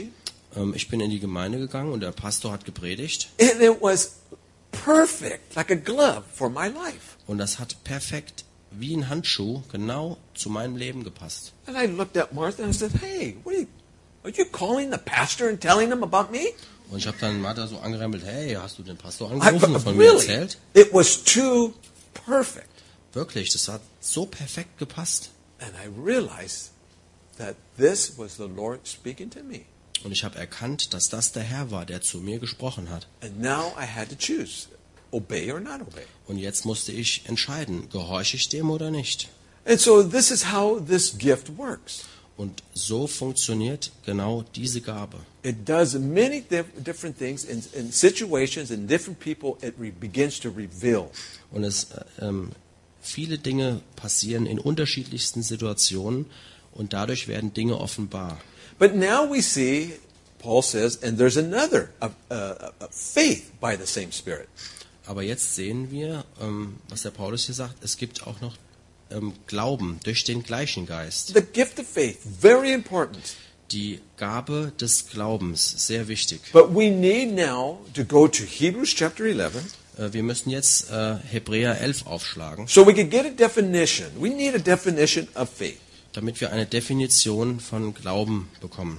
Ähm, ich bin in die Gemeinde gegangen und der Pastor hat gepredigt And it was perfect, like a glove for my life. und das hat perfekt wie ein Handschuh genau zu meinem Leben gepasst. And I looked at Martha and I said, hey, what are you, are you calling the pastor and telling him about me? Und ich habe dann Martha so angerempelt, hey, hast du den Pastor I, angerufen und von mir really, erzählt? it was too perfect. Wirklich, das hat so perfekt gepasst. And I realized that this was the Lord speaking to me. Und ich habe erkannt, dass das der Herr war, der zu mir gesprochen hat. And now I had to choose, obey or not obey. Und jetzt musste ich entscheiden, gehorche ich dem oder nicht. And so this is how this gift works. Und so funktioniert genau diese Gabe. It does many dif- different things in, in situations and different people. It re- begins to reveal. Und es äh, ähm, viele Dinge passieren in unterschiedlichsten Situationen und dadurch werden Dinge offenbar. But now we see, Paul says, and there's another of uh, uh, faith by the same Spirit. Aber jetzt sehen wir, ähm, was der Paulus hier sagt, es gibt auch noch ähm, Glauben durch den gleichen Geist. The gift of faith, very important. Die Gabe des Glaubens, sehr wichtig. But we need now to go to Hebrews chapter eleven. Äh, wir müssen jetzt äh, Hebräer elf aufschlagen, So we could get a definition. We need a definition of faith. damit wir eine Definition von Glauben bekommen.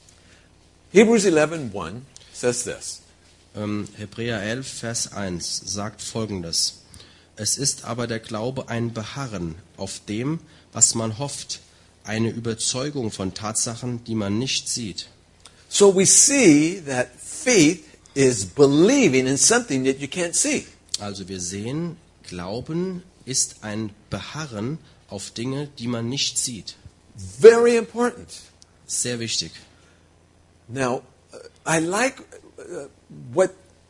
Hebrews eleven one says this. Ähm, Hebräer elf, Vers eins sagt Folgendes. Es ist aber der Glaube ein Beharren auf dem, was man hofft, eine Überzeugung von Tatsachen, die man nicht sieht. So we see that faith is believing in something that you can't see. Also wir sehen, Glauben ist ein Beharren auf Dinge, die man nicht sieht. Very important. Sehr wichtig. Now, uh, I like uh, what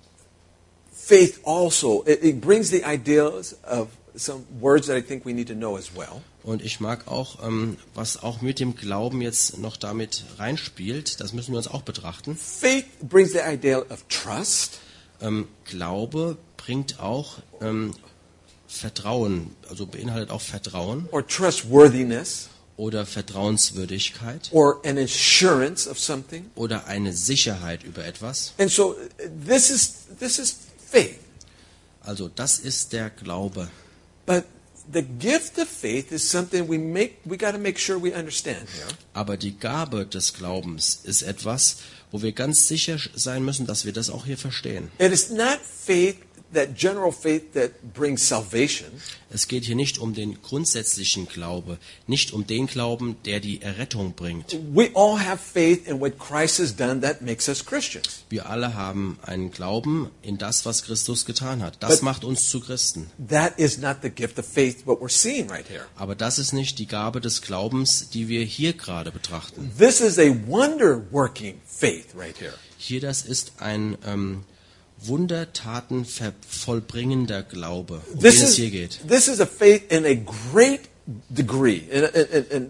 faith also, it, it brings the ideas of some words that I think we need to know as well. Und ich mag auch, ähm, was auch mit dem Glauben jetzt noch damit reinspielt, das müssen wir uns auch betrachten. Faith brings the idea of trust, Ähm, Glaube bringt auch ähm, Vertrauen, also beinhaltet auch Vertrauen or trustworthiness, oder Vertrauenswürdigkeit or an assurance of something. oder eine Sicherheit über etwas. And so uh, this is this is faith. Also das ist der Glaube. But the gift of faith is something we make we got to make sure we understand here. Aber die Gabe des Glaubens ist etwas, wo wir ganz sicher sein müssen, dass wir das auch hier verstehen. It is not faith, that general faith that brings salvation. Es geht hier nicht um den grundsätzlichen Glaube, nicht um den Glauben, der die Errettung bringt. We all have faith in what Christ has done that makes us Christians. Wir alle haben einen Glauben in das, was Christus getan hat. Das But- macht uns zu Christen. That is not the gift of faith, what we're seeing right here. Aber das ist nicht die Gabe des Glaubens, die wir hier gerade betrachten. This is a wonder-working faith right here. Hier, das ist ein ähm, Wundertaten ver- vollbringender Glaube, um den This es is, hier geht. this is a faith in a great degree, in a, in, in,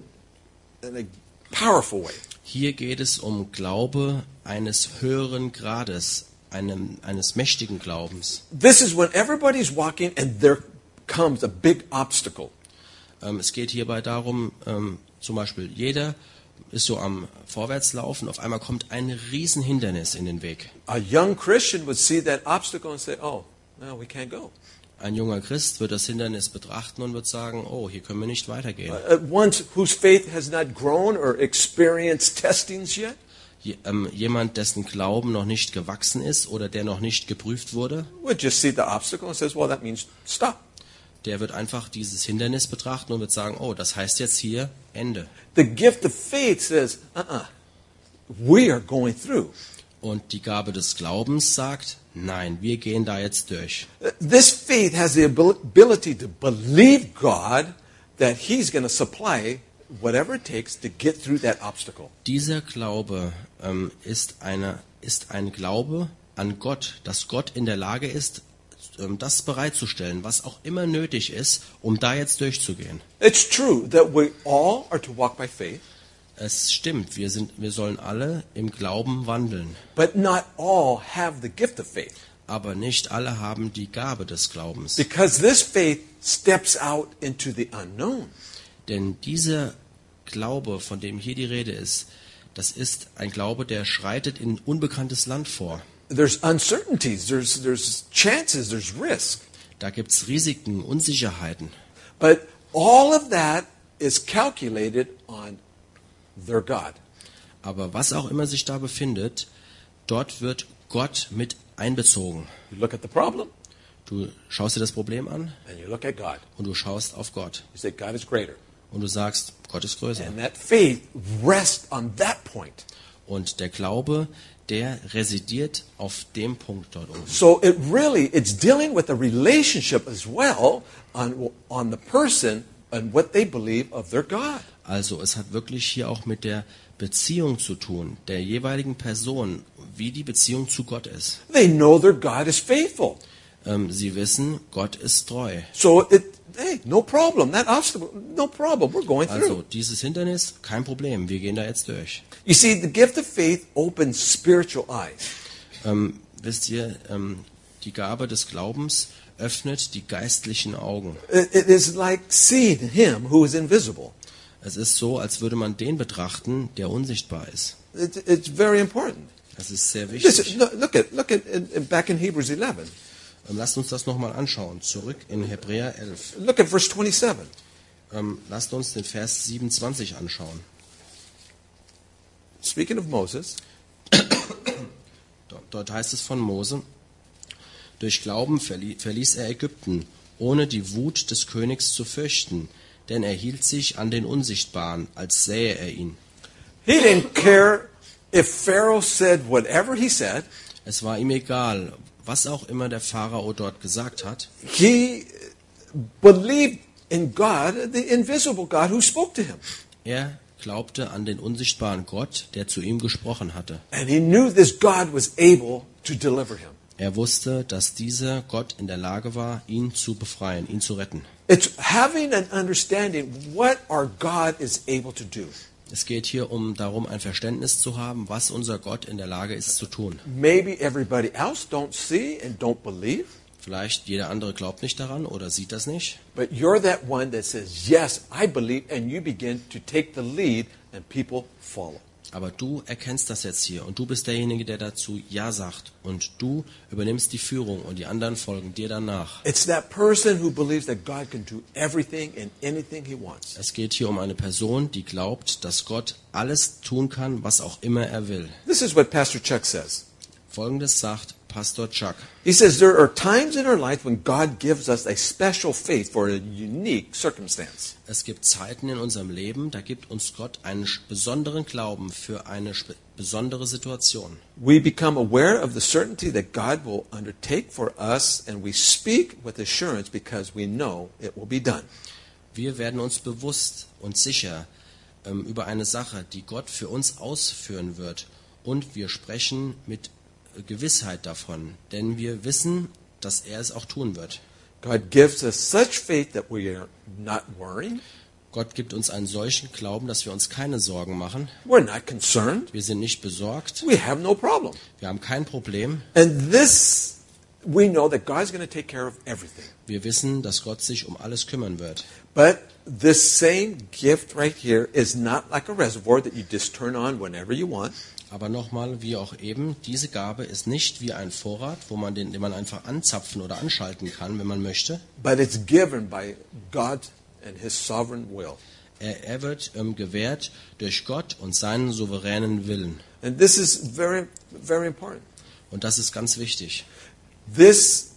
in a powerful way. Hier geht es um Glaube eines höheren Grades, einem, eines mächtigen Glaubens. This is when everybody's walking and there comes a big obstacle. Ähm, es geht hierbei darum, ähm, zum Beispiel jeder ist so am Vorwärtslaufen, auf einmal kommt ein Riesenhindernis in den Weg. A young Christian would see that obstacle and say, oh, no, we can't go. Ein junger Christ wird das Hindernis betrachten und wird sagen, oh, hier können wir nicht weitergehen. Uh, one whose faith has not grown or experienced testings yet Je, ähm, jemand, dessen Glauben noch nicht gewachsen ist oder der noch nicht geprüft wurde, would just see the obstacle and says, well, that means stop. der wird einfach dieses Hindernis betrachten und wird sagen, oh, das heißt jetzt hier Ende. The gift of faith says, uh-uh, we are going through. Und die Gabe des Glaubens sagt, nein, wir gehen da jetzt durch. Uh, This faith has the abil- ability to believe God that He's going to supply whatever it takes to get through that obstacle. Dieser Glaube ähm, ist, eine, ist ein Glaube an Gott, dass Gott in der Lage ist, ähm, das bereitzustellen, was auch immer nötig ist, um da jetzt durchzugehen. It's true that we all are to walk by faith, Es stimmt, wir, sind, wir sollen alle im Glauben wandeln, but not all have the gift of faith. aber nicht alle haben die Gabe des Glaubens. Because this faith steps out into the unknown. Denn dieser Glaube, von dem hier die Rede ist, Das ist ein Glaube, der schreitet in unbekanntes Land vor. There's uncertainties, there's, there's chances, there's risk. Da gibt's Risiken, Unsicherheiten. But all of that is calculated on their God. Aber was auch immer sich da befindet, dort wird Gott mit einbezogen. You look at the problem, Du schaust dir das Problem an and you look at God. und du schaust auf Gott. You say, God is greater. Und du sagst, Gott ist größer. And that faith rests on that point. Und der Glaube, der residiert auf dem Punkt dort oben. So it really, it's dealing with a relationship as well on, on the person and what they believe of their God. Also es hat wirklich hier auch mit der Beziehung zu tun, der jeweiligen Person, wie die Beziehung zu Gott ist. They know their God is faithful. Ähm, sie wissen, Gott ist treu. So it, hey, no problem. That obstacle, no problem. We're going through. Also dieses Hindernis, kein Problem, wir gehen da jetzt durch. You see, the gift of faith opens spiritual eyes. Ähm, wisst ihr, ähm, die Gabe des Glaubens öffnet die geistlichen Augen. It, it is like seeing Him who is invisible. Es ist so, als würde man den betrachten, der unsichtbar ist. It, it's very important. Das ist sehr Listen, wichtig. no, look at look at in, in, back in Hebrews eleven. Ähm, lasst uns das nochmal anschauen. Zurück in Hebräer elf. Look at verse twenty-seven. Ähm, lasst uns den Vers siebenundzwanzig anschauen. Speaking of Moses, Dort, dort heißt es von Mose: Durch Glauben verlie verließ er Ägypten, ohne die Wut des Königs zu fürchten, denn er hielt sich an den Unsichtbaren, als sähe er ihn. he didn't care if Pharaoh said whatever he said. Es war ihm egal, was auch immer der Pharao dort gesagt hat. He believed in God, the invisible God who spoke to him. Er glaubte an den unsichtbaren Gott, der zu ihm gesprochen hatte. And he knew this God was able to deliver him. Er wusste, dass dieser Gott in der Lage war, ihn zu befreien, ihn zu retten. It's having an understanding what our God is able to do. Es geht hier um darum, ein Verständnis zu haben, was unser Gott in der Lage ist zu tun. Maybe everybody else don't see and don't believe, Vielleicht jeder andere glaubt nicht daran oder sieht das nicht. but you're that one that says, yes, I believe, and you begin to take the lead and people follow. Aber du erkennst das jetzt hier und du bist derjenige, der dazu Ja sagt. Und du übernimmst die Führung und die anderen folgen dir danach. It's that person who believes that God can do everything and anything he wants. Es geht hier um eine Person, die glaubt, dass Gott alles tun kann, was auch immer er will. This is what Pastor Chuck says. Folgendes sagt Pastor Chuck. He says there are times in our life when God gives us a special faith for a unique circumstance. Es gibt Zeiten in unserem Leben, da gibt uns Gott einen besonderen Glauben für eine besondere Situation. We become aware of the certainty that God will undertake for us, and we speak with assurance because we know it will be done. Wir werden uns bewusst und sicher ähm, über eine Sache, die Gott für uns ausführen wird, und wir sprechen mit Gewissheit davon, denn wir wissen, dass er es auch tun wird. God gives us such faith that we are not worrying. Gott gibt uns einen solchen Glauben, dass wir uns keine Sorgen machen. We're not concerned. Wir sind nicht besorgt. We have no problem. Wir haben kein Problem. And this, we know that God's going to take care of everything. Wir wissen, dass Gott sich um alles kümmern wird. But this same gift right here is not like a reservoir that you just turn on whenever you want. Aber nochmal, wie auch eben, diese Gabe ist nicht wie ein Vorrat, wo man den, den man einfach anzapfen oder anschalten kann, wenn man möchte. But it's given by God and His sovereign will. Er, er wird ähm, gewährt durch Gott und seinen souveränen Willen. And this is very, very important. Und das ist ganz wichtig. This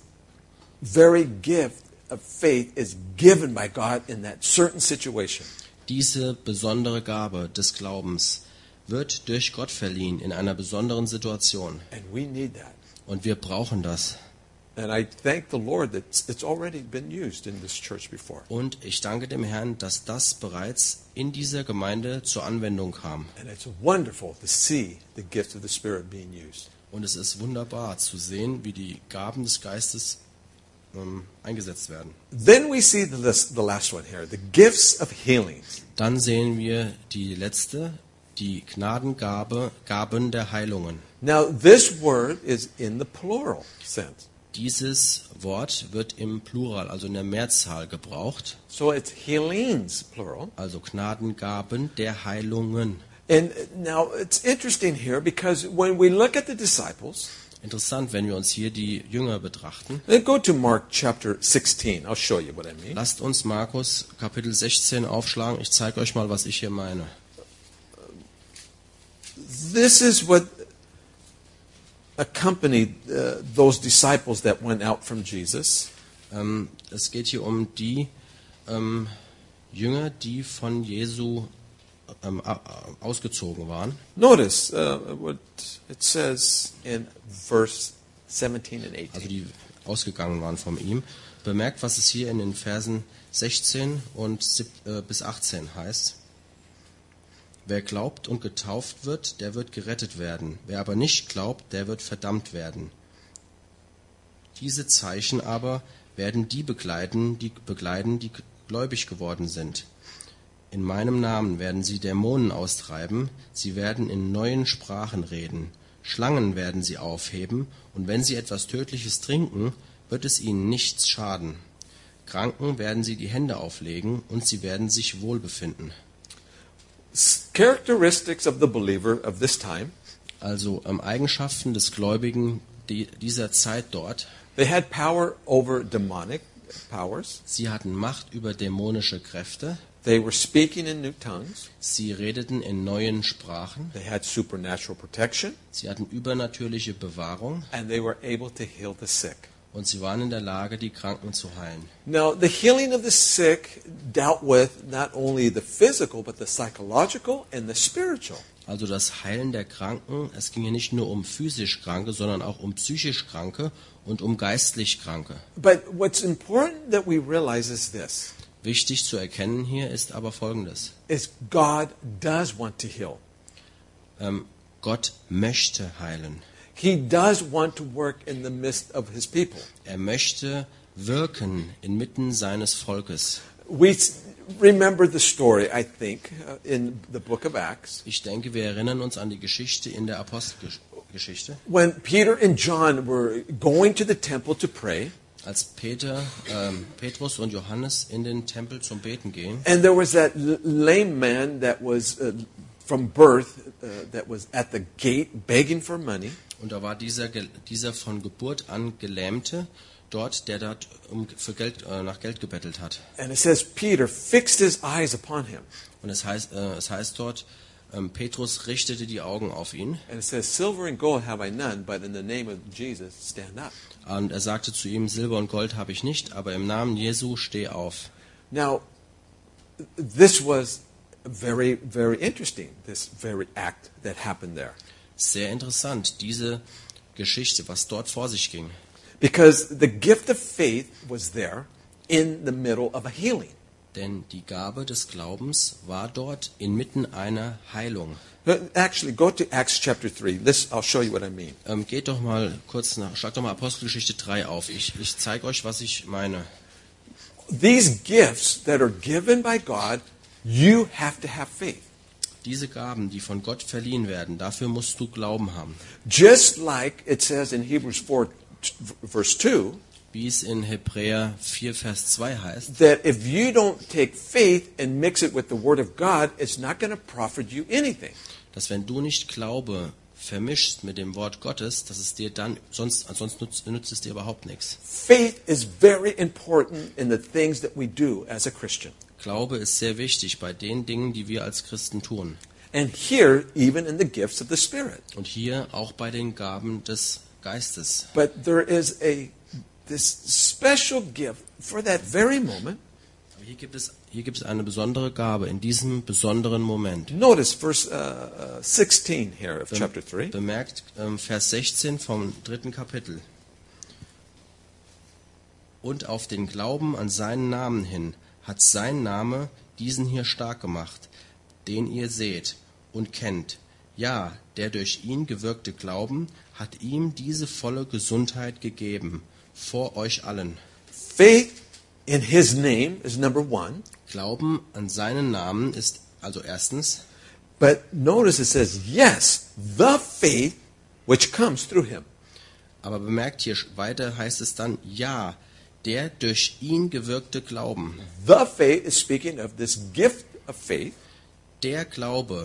very gift of faith is given by God in that certain situation. Diese besondere Gabe des Glaubens wird durch Gott verliehen in einer besonderen Situation. And we need that. Und wir brauchen das. And I thank the Lord that it's already been used in this church before. Und ich danke dem Herrn, dass das bereits in dieser Gemeinde zur Anwendung kam. And it's wonderful to see the gift of the Spirit being used. Und es ist wunderbar zu sehen, wie die Gaben des Geistes ähm, eingesetzt werden. Then we see the, list, the last one here, the gifts of healings. Dann sehen wir die letzte, die Gnadengabe, Gaben der Heilungen. Now this word is in the plural sense. Dieses Wort wird im Plural, also in der Mehrzahl gebraucht. So it's healings, plural. Also Gnadengaben der Heilungen. And now it's interesting here because when we look at the disciples, Interessant, wenn wir uns hier die Jünger betrachten. then go to Mark chapter sixteen. I'll show you what I mean. Lasst uns Markus Kapitel sechzehn aufschlagen. Ich zeige euch mal, was ich hier meine. This is what accompanied uh, those disciples that went out from Jesus. Ähm, es geht hier um die ähm, Jünger, die von Jesu ähm, ausgezogen waren. Notice uh, what it says in verse seventeen and eighteen. Also die ausgegangen waren von ihm. Bemerkt, was es hier in den Versen sechzehn und bis achtzehn heißt. Wer glaubt und getauft wird, der wird gerettet werden. Wer aber nicht glaubt, der wird verdammt werden. Diese Zeichen aber werden die begleiten, die begleiten, die gläubig geworden sind. In meinem Namen werden sie Dämonen austreiben, sie werden in neuen Sprachen reden, Schlangen werden sie aufheben, und wenn sie etwas Tödliches trinken, wird es ihnen nichts schaden. Kranken werden sie die Hände auflegen, und sie werden sich wohl befinden. Characteristics of the believer of this time. Also ähm, Eigenschaften des Gläubigen die, dieser Zeit dort. They had power over demonic powers. Sie hatten Macht über dämonische Kräfte. They were speaking in new tongues. Sie redeten in neuen Sprachen. They had supernatural protection. Sie hatten übernatürliche Bewahrung. And they were able to heal the sick. Und sie waren in der Lage, die Kranken zu heilen. Now, the healing of the sick dealt with not only the physical, but the psychological and the spiritual. Also das Heilen der Kranken, es ging hier nicht nur um physisch Kranke, sondern auch um psychisch Kranke und um geistlich Kranke. But what's important that we realize is this. Wichtig zu erkennen hier ist aber Folgendes. Is God does want to heal. Ähm, Gott möchte heilen. He does want to work in the midst of his people. Er möchte wirken inmitten seines Volkes. We remember the story, I think, in the book of Acts. Ich denke, wir erinnern uns an die Geschichte in der Apostelgeschichte. When Peter and John were going to the temple to pray. Als Peter, ähm, Petrus und Johannes in den Tempel zum Beten gehen. And there was that lame man that was uh, from birth uh, that was at the gate begging for money. Und da war dieser, dieser von Geburt an Gelähmte dort, der dort um, für Geld, äh, nach Geld gebettelt hat. And it says Peter fixed his eyes upon him. Und es heißt, äh, es heißt dort, ähm, Petrus richtete die Augen auf ihn. And it says, silver and gold have I none, but in the name of Jesus stand up. Und er sagte zu ihm, Silber und Gold habe ich nicht, aber im Namen Jesu steh auf. Now, this was very, very interesting, this very act that happened there. Sehr interessant, diese Geschichte, was dort vor sich ging. Because the gift of faith was there in the middle of a healing. Denn die Gabe des Glaubens war dort inmitten einer Heilung. Actually, go to Acts chapter three. This, I'll show you what I mean. Ähm, geht doch mal kurz nach, schlag doch mal Apostelgeschichte drei auf. Ich, ich zeige euch, was ich meine. These gifts that are given by God, you have to have faith. Diese Gaben, die von Gott verliehen werden, dafür musst du Glauben haben. Just like it says in Hebrews four, verse two, wie es in Hebräer vier, Vers zwei heißt, that if you don't take faith and mix it with the Word of God, it's not going to profit you anything. Dass wenn du nicht Glaube vermischst mit dem Wort Gottes, dass es dir dann, sonst, sonst nützt, nützt es dir überhaupt nichts. Faith is very important in the things that we do as a Christian. Glaube ist sehr wichtig bei den Dingen, die wir als Christen tun. And here, even in the gifts of the Spirit. Und hier auch bei den Gaben des Geistes. But there is a this special gift for that very moment. Aber hier gibt es hier gibt es eine besondere Gabe in diesem besonderen Moment. Notice verse uh, uh, sixteen here of chapter three. Bemerkt ähm, Vers sechzehn vom dritten Kapitel. Und auf den Glauben an seinen Namen hin hat sein Name diesen hier stark gemacht, den ihr seht und kennt. Ja, der durch ihn gewirkte Glauben hat ihm diese volle Gesundheit gegeben, vor euch allen. Faith in his name is number one. Glauben an seinen Namen ist also erstens. But notice it says, yes, the faith which comes through him. Aber bemerkt hier weiter heißt es dann, ja, der durch ihn gewirkte Glauben. The faith is speaking of this gift of faith. Der Glaube,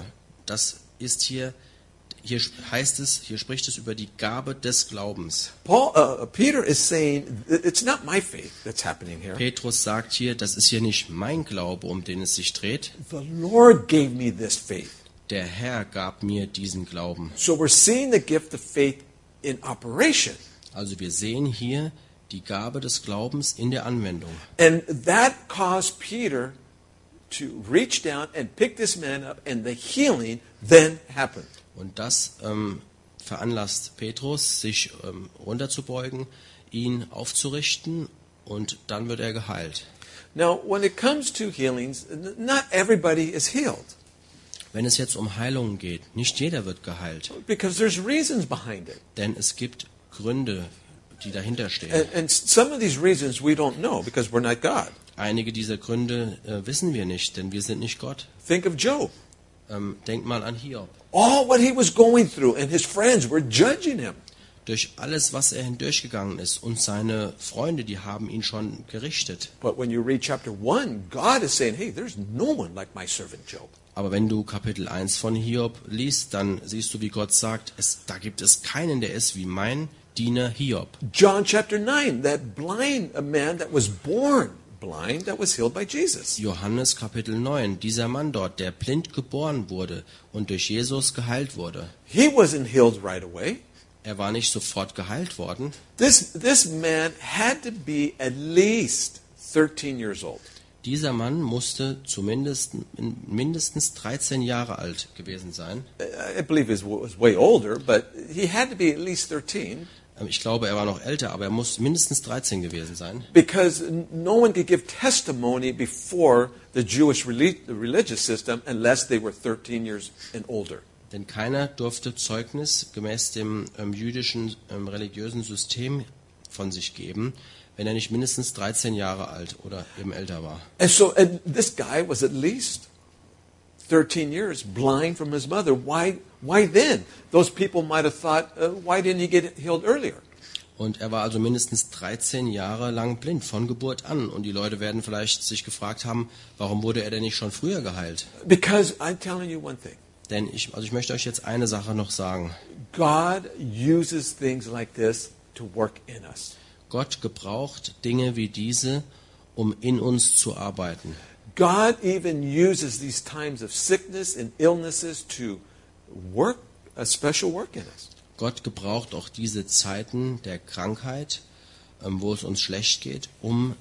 das ist hier, hier heißt es, hier spricht es über die Gabe des Glaubens. Paul, uh, Peter is saying, it's not my faith that's happening here. Petrus sagt hier, das ist hier nicht mein Glaube, um den es sich dreht. The Lord gave me this faith. Der Herr gab mir diesen Glauben. So we're seeing the gift of faith in operation. Also wir sehen hier die Gabe des Glaubens in der Anwendung. And that caused Peter to reach down and pick this man up, and the healing then happened. Und das ähm, veranlasst Petrus, sich ähm, runterzubeugen, ihn aufzurichten, und dann wird er geheilt. Now, when it comes to healings, n- not everybody is healed Wenn es jetzt um Heilungen geht, nicht jeder wird geheilt, because there's reasons behind it. denn es gibt Gründe, die dahinter stehen. And, and some of these reasons we don't know because we're not God. Einige dieser Gründe äh, wissen wir nicht, denn wir sind nicht Gott. Think of Job. Ähm, denk mal an Hiob. All what he was going through, and his friends were judging him. Durch alles, was er hindurchgegangen ist, und seine Freunde, die haben ihn schon gerichtet. But when you read chapter one, God is saying, hey, there's no one like my servant Job. Aber wenn du Kapitel eins von Hiob liest, dann siehst du, wie Gott sagt, es, da gibt es keinen, der ist wie mein Diener Hiob. John chapter nine, that blind a man that was born blind that was healed by Jesus. Johannes Kapitel neun, dieser Mann dort, der blind geboren wurde und durch Jesus geheilt wurde. He wasn't healed right away. Er war nicht sofort geheilt worden. This, this man had to be at least thirteen years old. Dieser Mann musste zumindest mindestens dreizehn Jahre alt gewesen sein. I believe he was way older, but he had to be at least thirteen. Ich glaube, er war noch älter, aber er muss mindestens dreizehn gewesen sein. Because no one could give testimony before the Jewish relig- religious system unless they were thirteen years and older. Denn keiner durfte Zeugnis gemäß dem ähm, jüdischen ähm, religiösen System von sich geben, wenn er nicht mindestens dreizehn Jahre alt oder eben älter war. And so and this guy was at least thirteen years blind from his mother. Why, why then? Those people might have thought, uh, why didn't he get healed earlier? Und er war also mindestens dreizehn Jahre lang blind, von Geburt an. Und die Leute werden vielleicht sich gefragt haben, warum wurde er denn nicht schon früher geheilt? Because I'm telling you one thing. Denn ich, also ich möchte euch jetzt eine Sache noch sagen. God uses things like this to work in us. Gott gebraucht Dinge wie diese, um in uns zu arbeiten. God even uses these times of sickness and illnesses to work a special work in us. Gott gebraucht auch diese Zeiten der Krankheit, ähm, wo es uns schlecht geht, um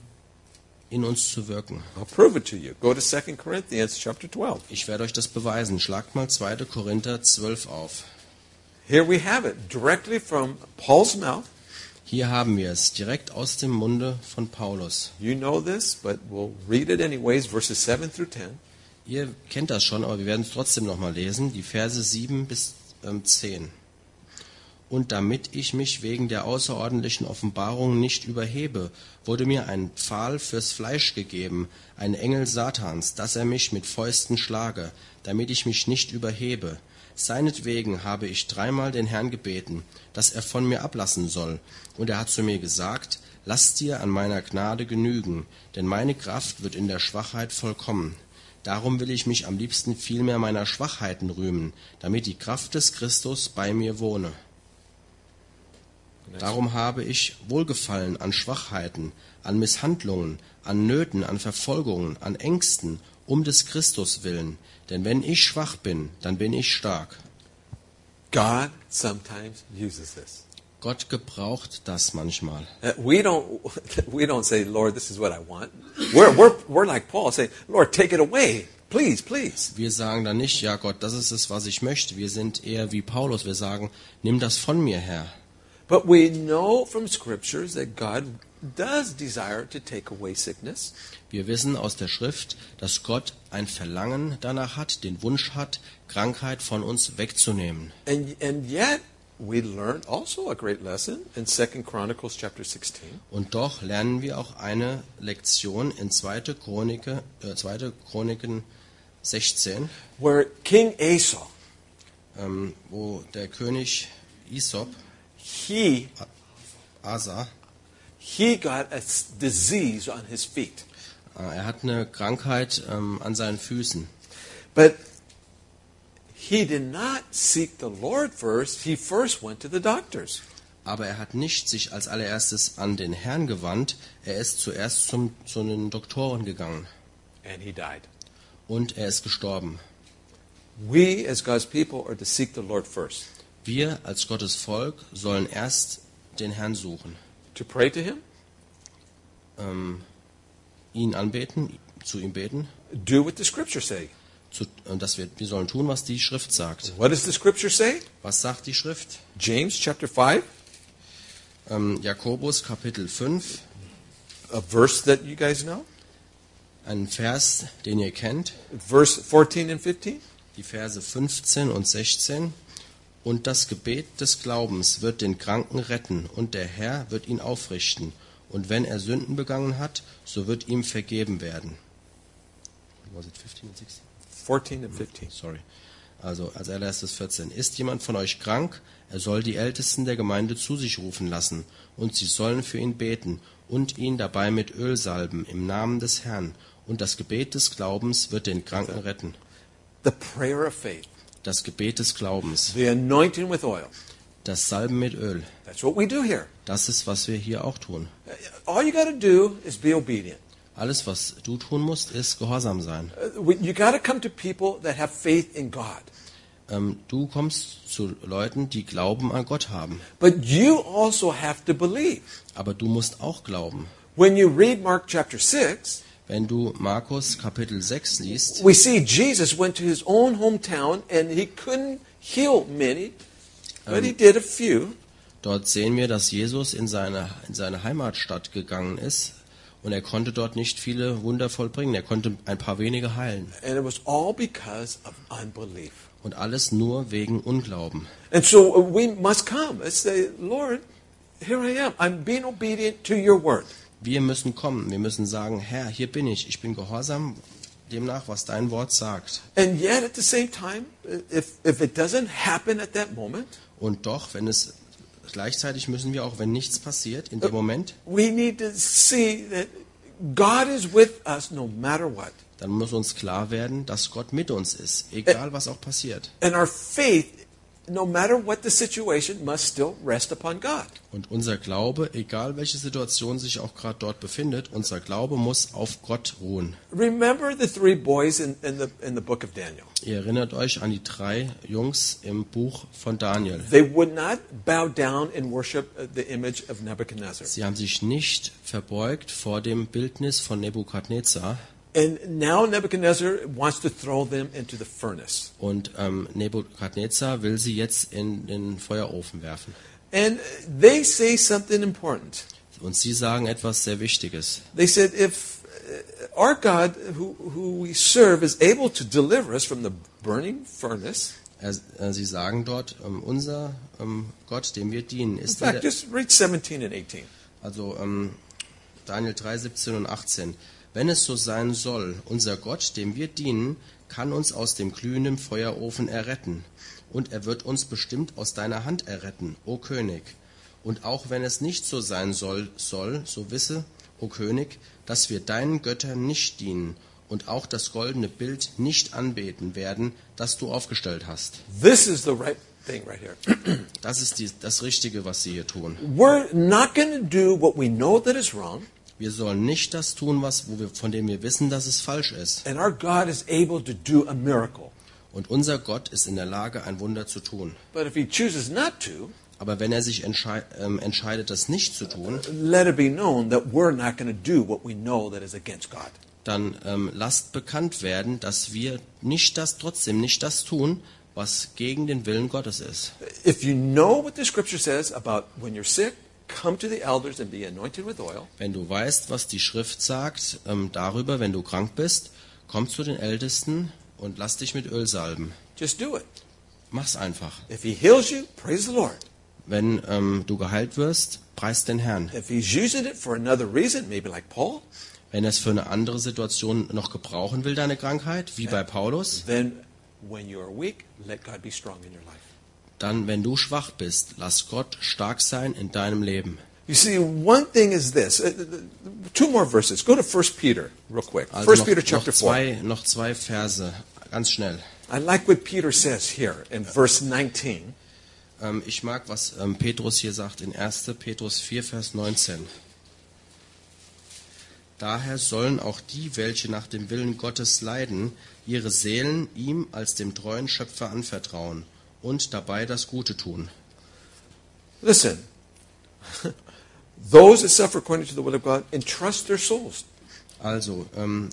in uns zu wirken. I'll prove it to you. Go to Second Corinthians chapter twelve. Ich werde euch das beweisen. Schlagt mal zweiter Korinther zwölf auf. Here we have it, directly from Paul's mouth. Hier haben wir es, direkt aus dem Munde von Paulus. You know this, but we'll read it anyways, verses seven through ten. Ihr kennt das schon, aber wir werden es trotzdem nochmal lesen, die Verse sieben bis zehn. Und damit ich mich wegen der außerordentlichen Offenbarung nicht überhebe, wurde mir ein Pfahl fürs Fleisch gegeben, ein Engel Satans, dass er mich mit Fäusten schlage, damit ich mich nicht überhebe. Seinetwegen habe ich dreimal den Herrn gebeten, dass er von mir ablassen soll. Und er hat zu mir gesagt, lass dir an meiner Gnade genügen, denn meine Kraft wird in der Schwachheit vollkommen. Darum will ich mich am liebsten vielmehr meiner Schwachheiten rühmen, damit die Kraft des Christus bei mir wohne. Darum habe ich Wohlgefallen an Schwachheiten, an Misshandlungen, an Nöten, an Verfolgungen, an Ängsten, um des Christus willen. Denn wenn ich schwach bin, dann bin ich stark. God sometimes uses this. Gott gebraucht das manchmal. Uh, we don't we don't say, Lord, this is what I want. We're, we're, we're like Paul, saying, Lord, take it away. Please, please. Wir sagen dann nicht, ja Gott, das ist es, was ich möchte. Wir sind eher wie Paulus. Wir sagen, nimm das von mir her. But we know from scriptures that God does desire to take away sickness. Wir wissen aus der Schrift, dass Gott ein Verlangen danach hat, den Wunsch hat, Krankheit von uns wegzunehmen. And and yet we learn also a great lesson in Second Chronicles chapter sixteen. Und doch lernen wir auch eine Lektion in zweiter Chronike, äh, zweiter Chroniken sechzehn, Where King Asa, ähm, wo der König Isop, he Asa, he got a s- disease on his feet. äh, er hat eine Krankheit ähm, an seinen Füßen. But he did not seek the Lord first. He first went to the doctors. Aber er hat nicht sich als allererstes an den Herrn gewandt, er ist zuerst zum, zu den Doktoren gegangen. And he died. Und er ist gestorben. We, as God's people, are to seek the Lord first. Wir als Gottes Volk sollen erst den Herrn suchen, To pray to him, ähm, ihn anbeten, zu ihm beten, do what the Scriptures say. zu, äh, dass wir, wir sollen tun, was die Schrift sagt. What does the Scripture say? Was sagt die Schrift? James chapter five, Ähm, Jakobus Kapitel fünf, a verse that you guys know. ein Vers, den ihr kennt, Verse fourteen and fifteen. die Verse fünfzehn und sechzehn. Und das Gebet des Glaubens wird den Kranken retten, und der Herr wird ihn aufrichten. Und wenn er Sünden begangen hat, so wird ihm vergeben werden. Was it fifteen and sixteen? fourteen and fifteen. Sorry. Also als allererstes vierzehn. Ist jemand von euch krank? Er soll die Ältesten der Gemeinde zu sich rufen lassen, und sie sollen für ihn beten und ihn dabei mit Öl salben im Namen des Herrn. Und das Gebet des Glaubens wird den Kranken retten. The prayer of faith, Das Gebet des Glaubens. the anointing with oil. Das Salben mit Öl. That's what we do here. Das ist, was wir hier auch tun. All you got to do is be obedient. Alles, was du tun musst, ist gehorsam sein. Uh, we- You got to come to people that have faith in God. Ähm, du kommst zu Leuten, die Glauben an Gott haben. But you also have to believe. Aber du musst auch glauben. When you read Mark chapter six, Wenn du Markus Kapitel sechs liest, we see Jesus went to his own hometown and he couldn't heal many, but he did a few. dort sehen wir, dass Jesus in seine, in seine Heimatstadt gegangen ist und er konnte dort nicht viele Wunder vollbringen. Er konnte ein paar wenige heilen. And it was all because of unbelief. Und alles nur wegen Unglauben. And so uh, we must come and say, Lord, here I am. I'm being obedient to your word. Wir müssen kommen. Wir müssen sagen, Herr, hier bin ich. Ich bin gehorsam demnach, was dein Wort sagt. And yet at the same time, uh, if, if it doesn't happen at that moment, Und doch, wenn es gleichzeitig müssen wir auch, wenn nichts passiert, in dem Moment, we need to see that God is with us no matter what. dann muss uns klar werden, dass Gott mit uns ist, egal was auch passiert. And our faith, no matter what the situation, must still rest upon God. Und unser Glaube, egal welche Situation sich auch gerade dort befindet, unser Glaube muss auf Gott ruhen. Remember the three boys in, in, the, in the book of Daniel. Ihr erinnert euch an die drei Jungs im Buch von Daniel. They would not bow down and worship uh, the image of Nebuchadnezzar. Sie haben sich nicht verbeugt vor dem Bildnis von Nebukadnezar. And now Nebuchadnezzar wants to throw them into the furnace. Und ähm, Nebukadnezar will sie jetzt in den Feuerofen werfen. And they say something important. Und sie sagen etwas sehr Wichtiges. They said, if uh, our God, who, who we serve, is able to deliver us from the burning furnace, Er, äh, sie sagen dort, ähm, unser ähm, Gott, dem wir dienen, in ist fact, der, just read seventeen and eighteen. also ähm, Daniel drei, siebzehn und achtzehn. Wenn es so sein soll, unser Gott, dem wir dienen, kann uns aus dem glühenden Feuerofen erretten. Und er wird uns bestimmt aus deiner Hand erretten, o König. Und auch wenn es nicht so sein soll, soll, so wisse, o König, dass wir deinen Göttern nicht dienen und auch das goldene Bild nicht anbeten werden, das du aufgestellt hast. This is the right thing right here. Das ist die, das Richtige, was sie hier tun. We're not going to do what we know that is wrong, Wir sollen nicht das tun, was, wo wir, von dem wir wissen, dass es falsch ist. and our God is able to do a miracle. Und unser Gott ist in der Lage, ein Wunder zu tun. But if he chooses not to, Aber wenn er sich entschei ähm, entscheidet, das nicht zu tun, let it be known that we're not going to do what we know that is against God. dann ähm, lasst bekannt werden, dass wir nicht das, trotzdem nicht das tun, was gegen den Willen Gottes ist. If you know what the scripture says about when you're sick, come to the elders and be anointed with oil. Wenn du weißt, was die Schrift sagt ähm, darüber, wenn du krank bist, komm zu den Ältesten und lass dich mit Öl salben. Just do it. Mach's einfach. If he heals you, praise the Lord. Wenn ähm, du geheilt wirst, preis den Herrn. If he's using it for another reason, maybe like Paul, Wenn er es für eine andere Situation noch gebrauchen will, deine Krankheit, wie bei Paulus, then when you are weak, let God be strong in your life. dann, wenn du schwach bist, lass Gott stark sein in deinem Leben. You see, one thing is this. Uh, two more verses. Go to First Peter real quick. Also First noch, Peter noch, chapter four. zwei, noch zwei Verse, ganz schnell. I like what Peter says here in verse nineteen. Ähm, ich mag, was ähm, Petrus hier sagt in erster Petrus vier, Vers neunzehn. Daher sollen auch die, welche nach dem Willen Gottes leiden, ihre Seelen ihm als dem treuen Schöpfer anvertrauen und dabei das Gute tun. Listen, those that suffer according to the will of God entrust their souls. Also, ähm,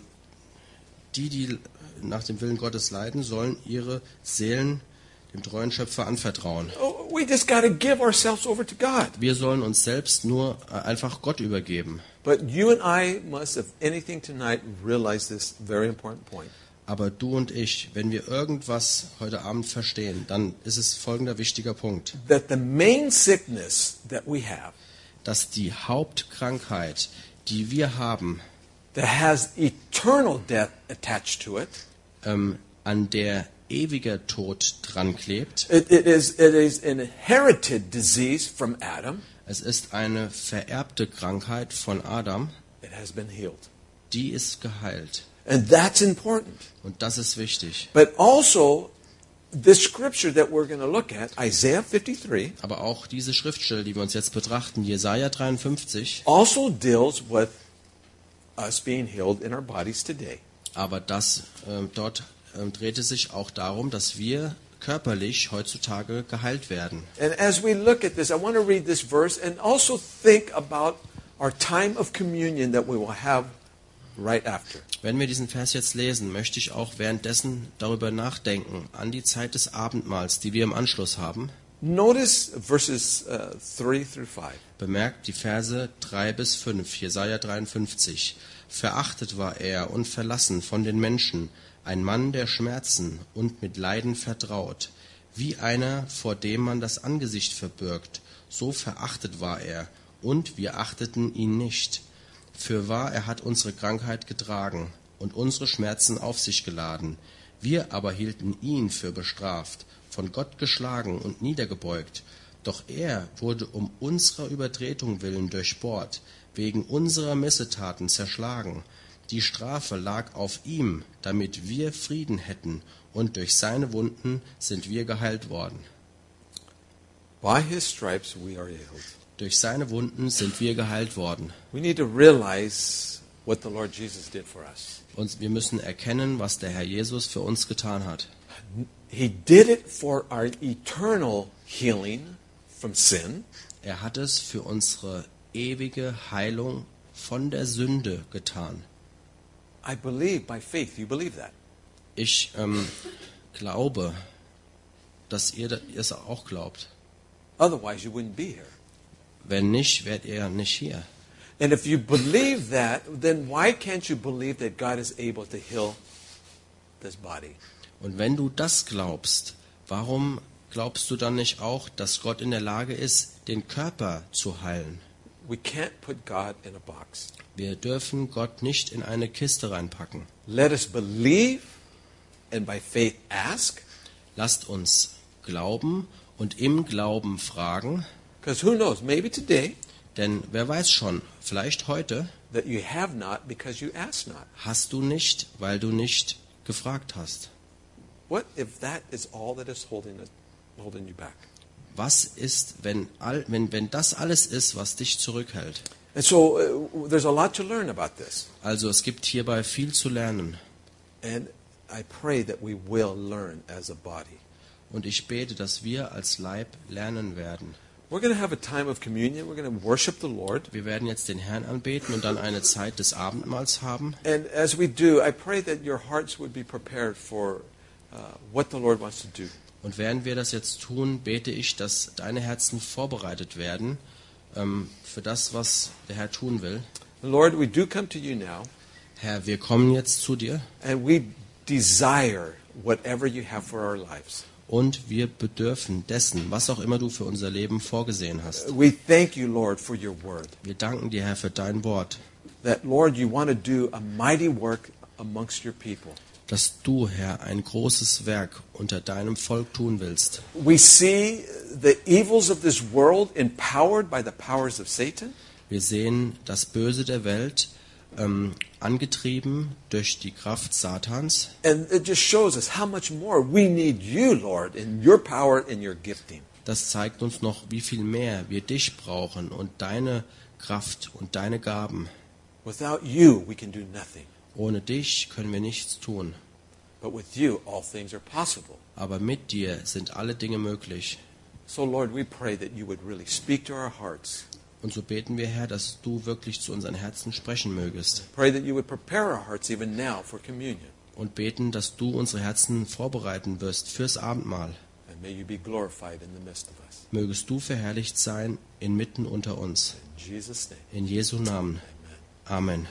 die, die nach dem Willen Gottes leiden, sollen ihre Seelen dem treuen Schöpfer anvertrauen. Oh, we just got to give ourselves over to God. Wir sollen uns selbst nur äh, einfach Gott übergeben. But you and I must, if anything tonight, realize this very important point. Aber du und ich, wenn wir irgendwas heute Abend verstehen, dann ist es folgender wichtiger Punkt, That the main sickness that we have, dass die Hauptkrankheit, die wir haben, that has eternal death attached to it, ähm, an der ewiger Tod dran klebt. it, it is it is an inherited disease from Adam. Es ist eine vererbte Krankheit von Adam, It has been healed. die ist geheilt. And that's important. Und das ist wichtig. But also, this scripture that we're going to look at, Isaiah fifty-three, Aber auch diese Schriftstelle, die wir uns jetzt betrachten, Jesaja dreiundfünfzig, also deals with us being healed in our bodies today. aber das ähm, dort ähm, dreht es sich auch darum, dass wir körperlich heutzutage geheilt werden. And as we look at this, I want to read this verse and also think about our time of communion that we will have right after. Wenn wir diesen Vers jetzt lesen, möchte ich auch währenddessen darüber nachdenken, an die Zeit des Abendmahls, die wir im Anschluss haben. Notice verses uh, three through five. Bemerkt die Verse drei bis fünf, Jesaja dreiundfünfzig. Verachtet war er und verlassen von den Menschen, ein Mann der Schmerzen und mit Leiden vertraut. Wie einer, vor dem man das Angesicht verbirgt, so verachtet war er, und wir achteten ihn nicht. Fürwahr, er hat unsere Krankheit getragen und unsere Schmerzen auf sich geladen. Wir aber hielten ihn für bestraft, von Gott geschlagen und niedergebeugt. Doch er wurde um unserer Übertretung willen durchbohrt, wegen unserer Missetaten zerschlagen. Die Strafe lag auf ihm, damit wir Frieden hätten, und durch seine Wunden sind wir geheilt worden. By his stripes we are healed. Durch seine Wunden sind wir geheilt worden. We need to realize what the Lord Jesus did for us. Und wir müssen erkennen, was der Herr Jesus für uns getan hat. He did it for our eternal healing from sin. Er hat es für unsere ewige Heilung von der Sünde getan. I believe by faith. You believe that? Ich ähm, glaube, dass ihr es auch glaubt. Otherwise, you wouldn't be here. Wenn nicht, wärt ihr nicht hier. And if you believe that, then why can't you believe that God is able to heal this body? Und wenn du das glaubst, warum glaubst du dann nicht auch, dass Gott in der Lage ist, den Körper zu heilen? We can't put God in a box. Wir dürfen Gott nicht in eine Kiste reinpacken. Let us believe and by faith ask. Lasst uns glauben und im Glauben fragen, Because who knows, maybe today denn wer weiß schon, vielleicht heute that you have not because you ask not. hast du nicht, weil du nicht gefragt hast. What if that is all that is holding us, holding you back? Was ist, wenn, all, wenn, wenn das alles ist, was dich zurückhält? And so uh, there's a lot to learn about this. Also es gibt hierbei viel zu lernen. And I pray that we will learn as a body. Und ich bete, dass wir als Leib lernen werden. We're going to have a time of communion. We're going to worship the Lord. Wir werden jetzt den Herrn anbeten und dann eine Zeit des Abendmahls haben. And as we do, I pray that your hearts would be prepared for uh, what the Lord wants to do. Und während wir das jetzt tun, bete ich, dass deine Herzen vorbereitet werden ähm, für das, was der Herr tun will. Lord, we do come to you now, Herr, wir kommen jetzt zu dir and we desire whatever you have for our lives. und wir bedürfen dessen, was auch immer du für unser Leben vorgesehen hast. We thank you, Lord, for your word. Wir danken dir, Herr, für dein Wort, That, Lord, you want to do a mighty work amongst your people. dass du, Herr, ein großes Werk unter deinem Volk tun willst. We see the evils of this world empowered by the powers of Satan. Wir sehen das Böse der Welt ähm, angetrieben durch die Kraft Satans. And it just shows us how much more we need you, Lord, in your power and your gifting. Das zeigt uns noch, wie viel mehr wir dich brauchen und deine Kraft und deine Gaben. Without you, we can do nothing. Ohne dich können wir nichts tun. But with you, all things are possible. Aber mit dir sind alle Dinge möglich. So, Lord, we pray that you would really speak to our hearts. Und so beten wir, Herr, dass du wirklich zu unseren Herzen sprechen mögest. Pray that you would prepare our hearts even now for communion. Und beten, dass du unsere Herzen vorbereiten wirst fürs Abendmahl. And may you be glorified in the midst of us. Mögest du verherrlicht sein inmitten unter uns. In Jesus' name, In Jesu Namen. amen. Amen.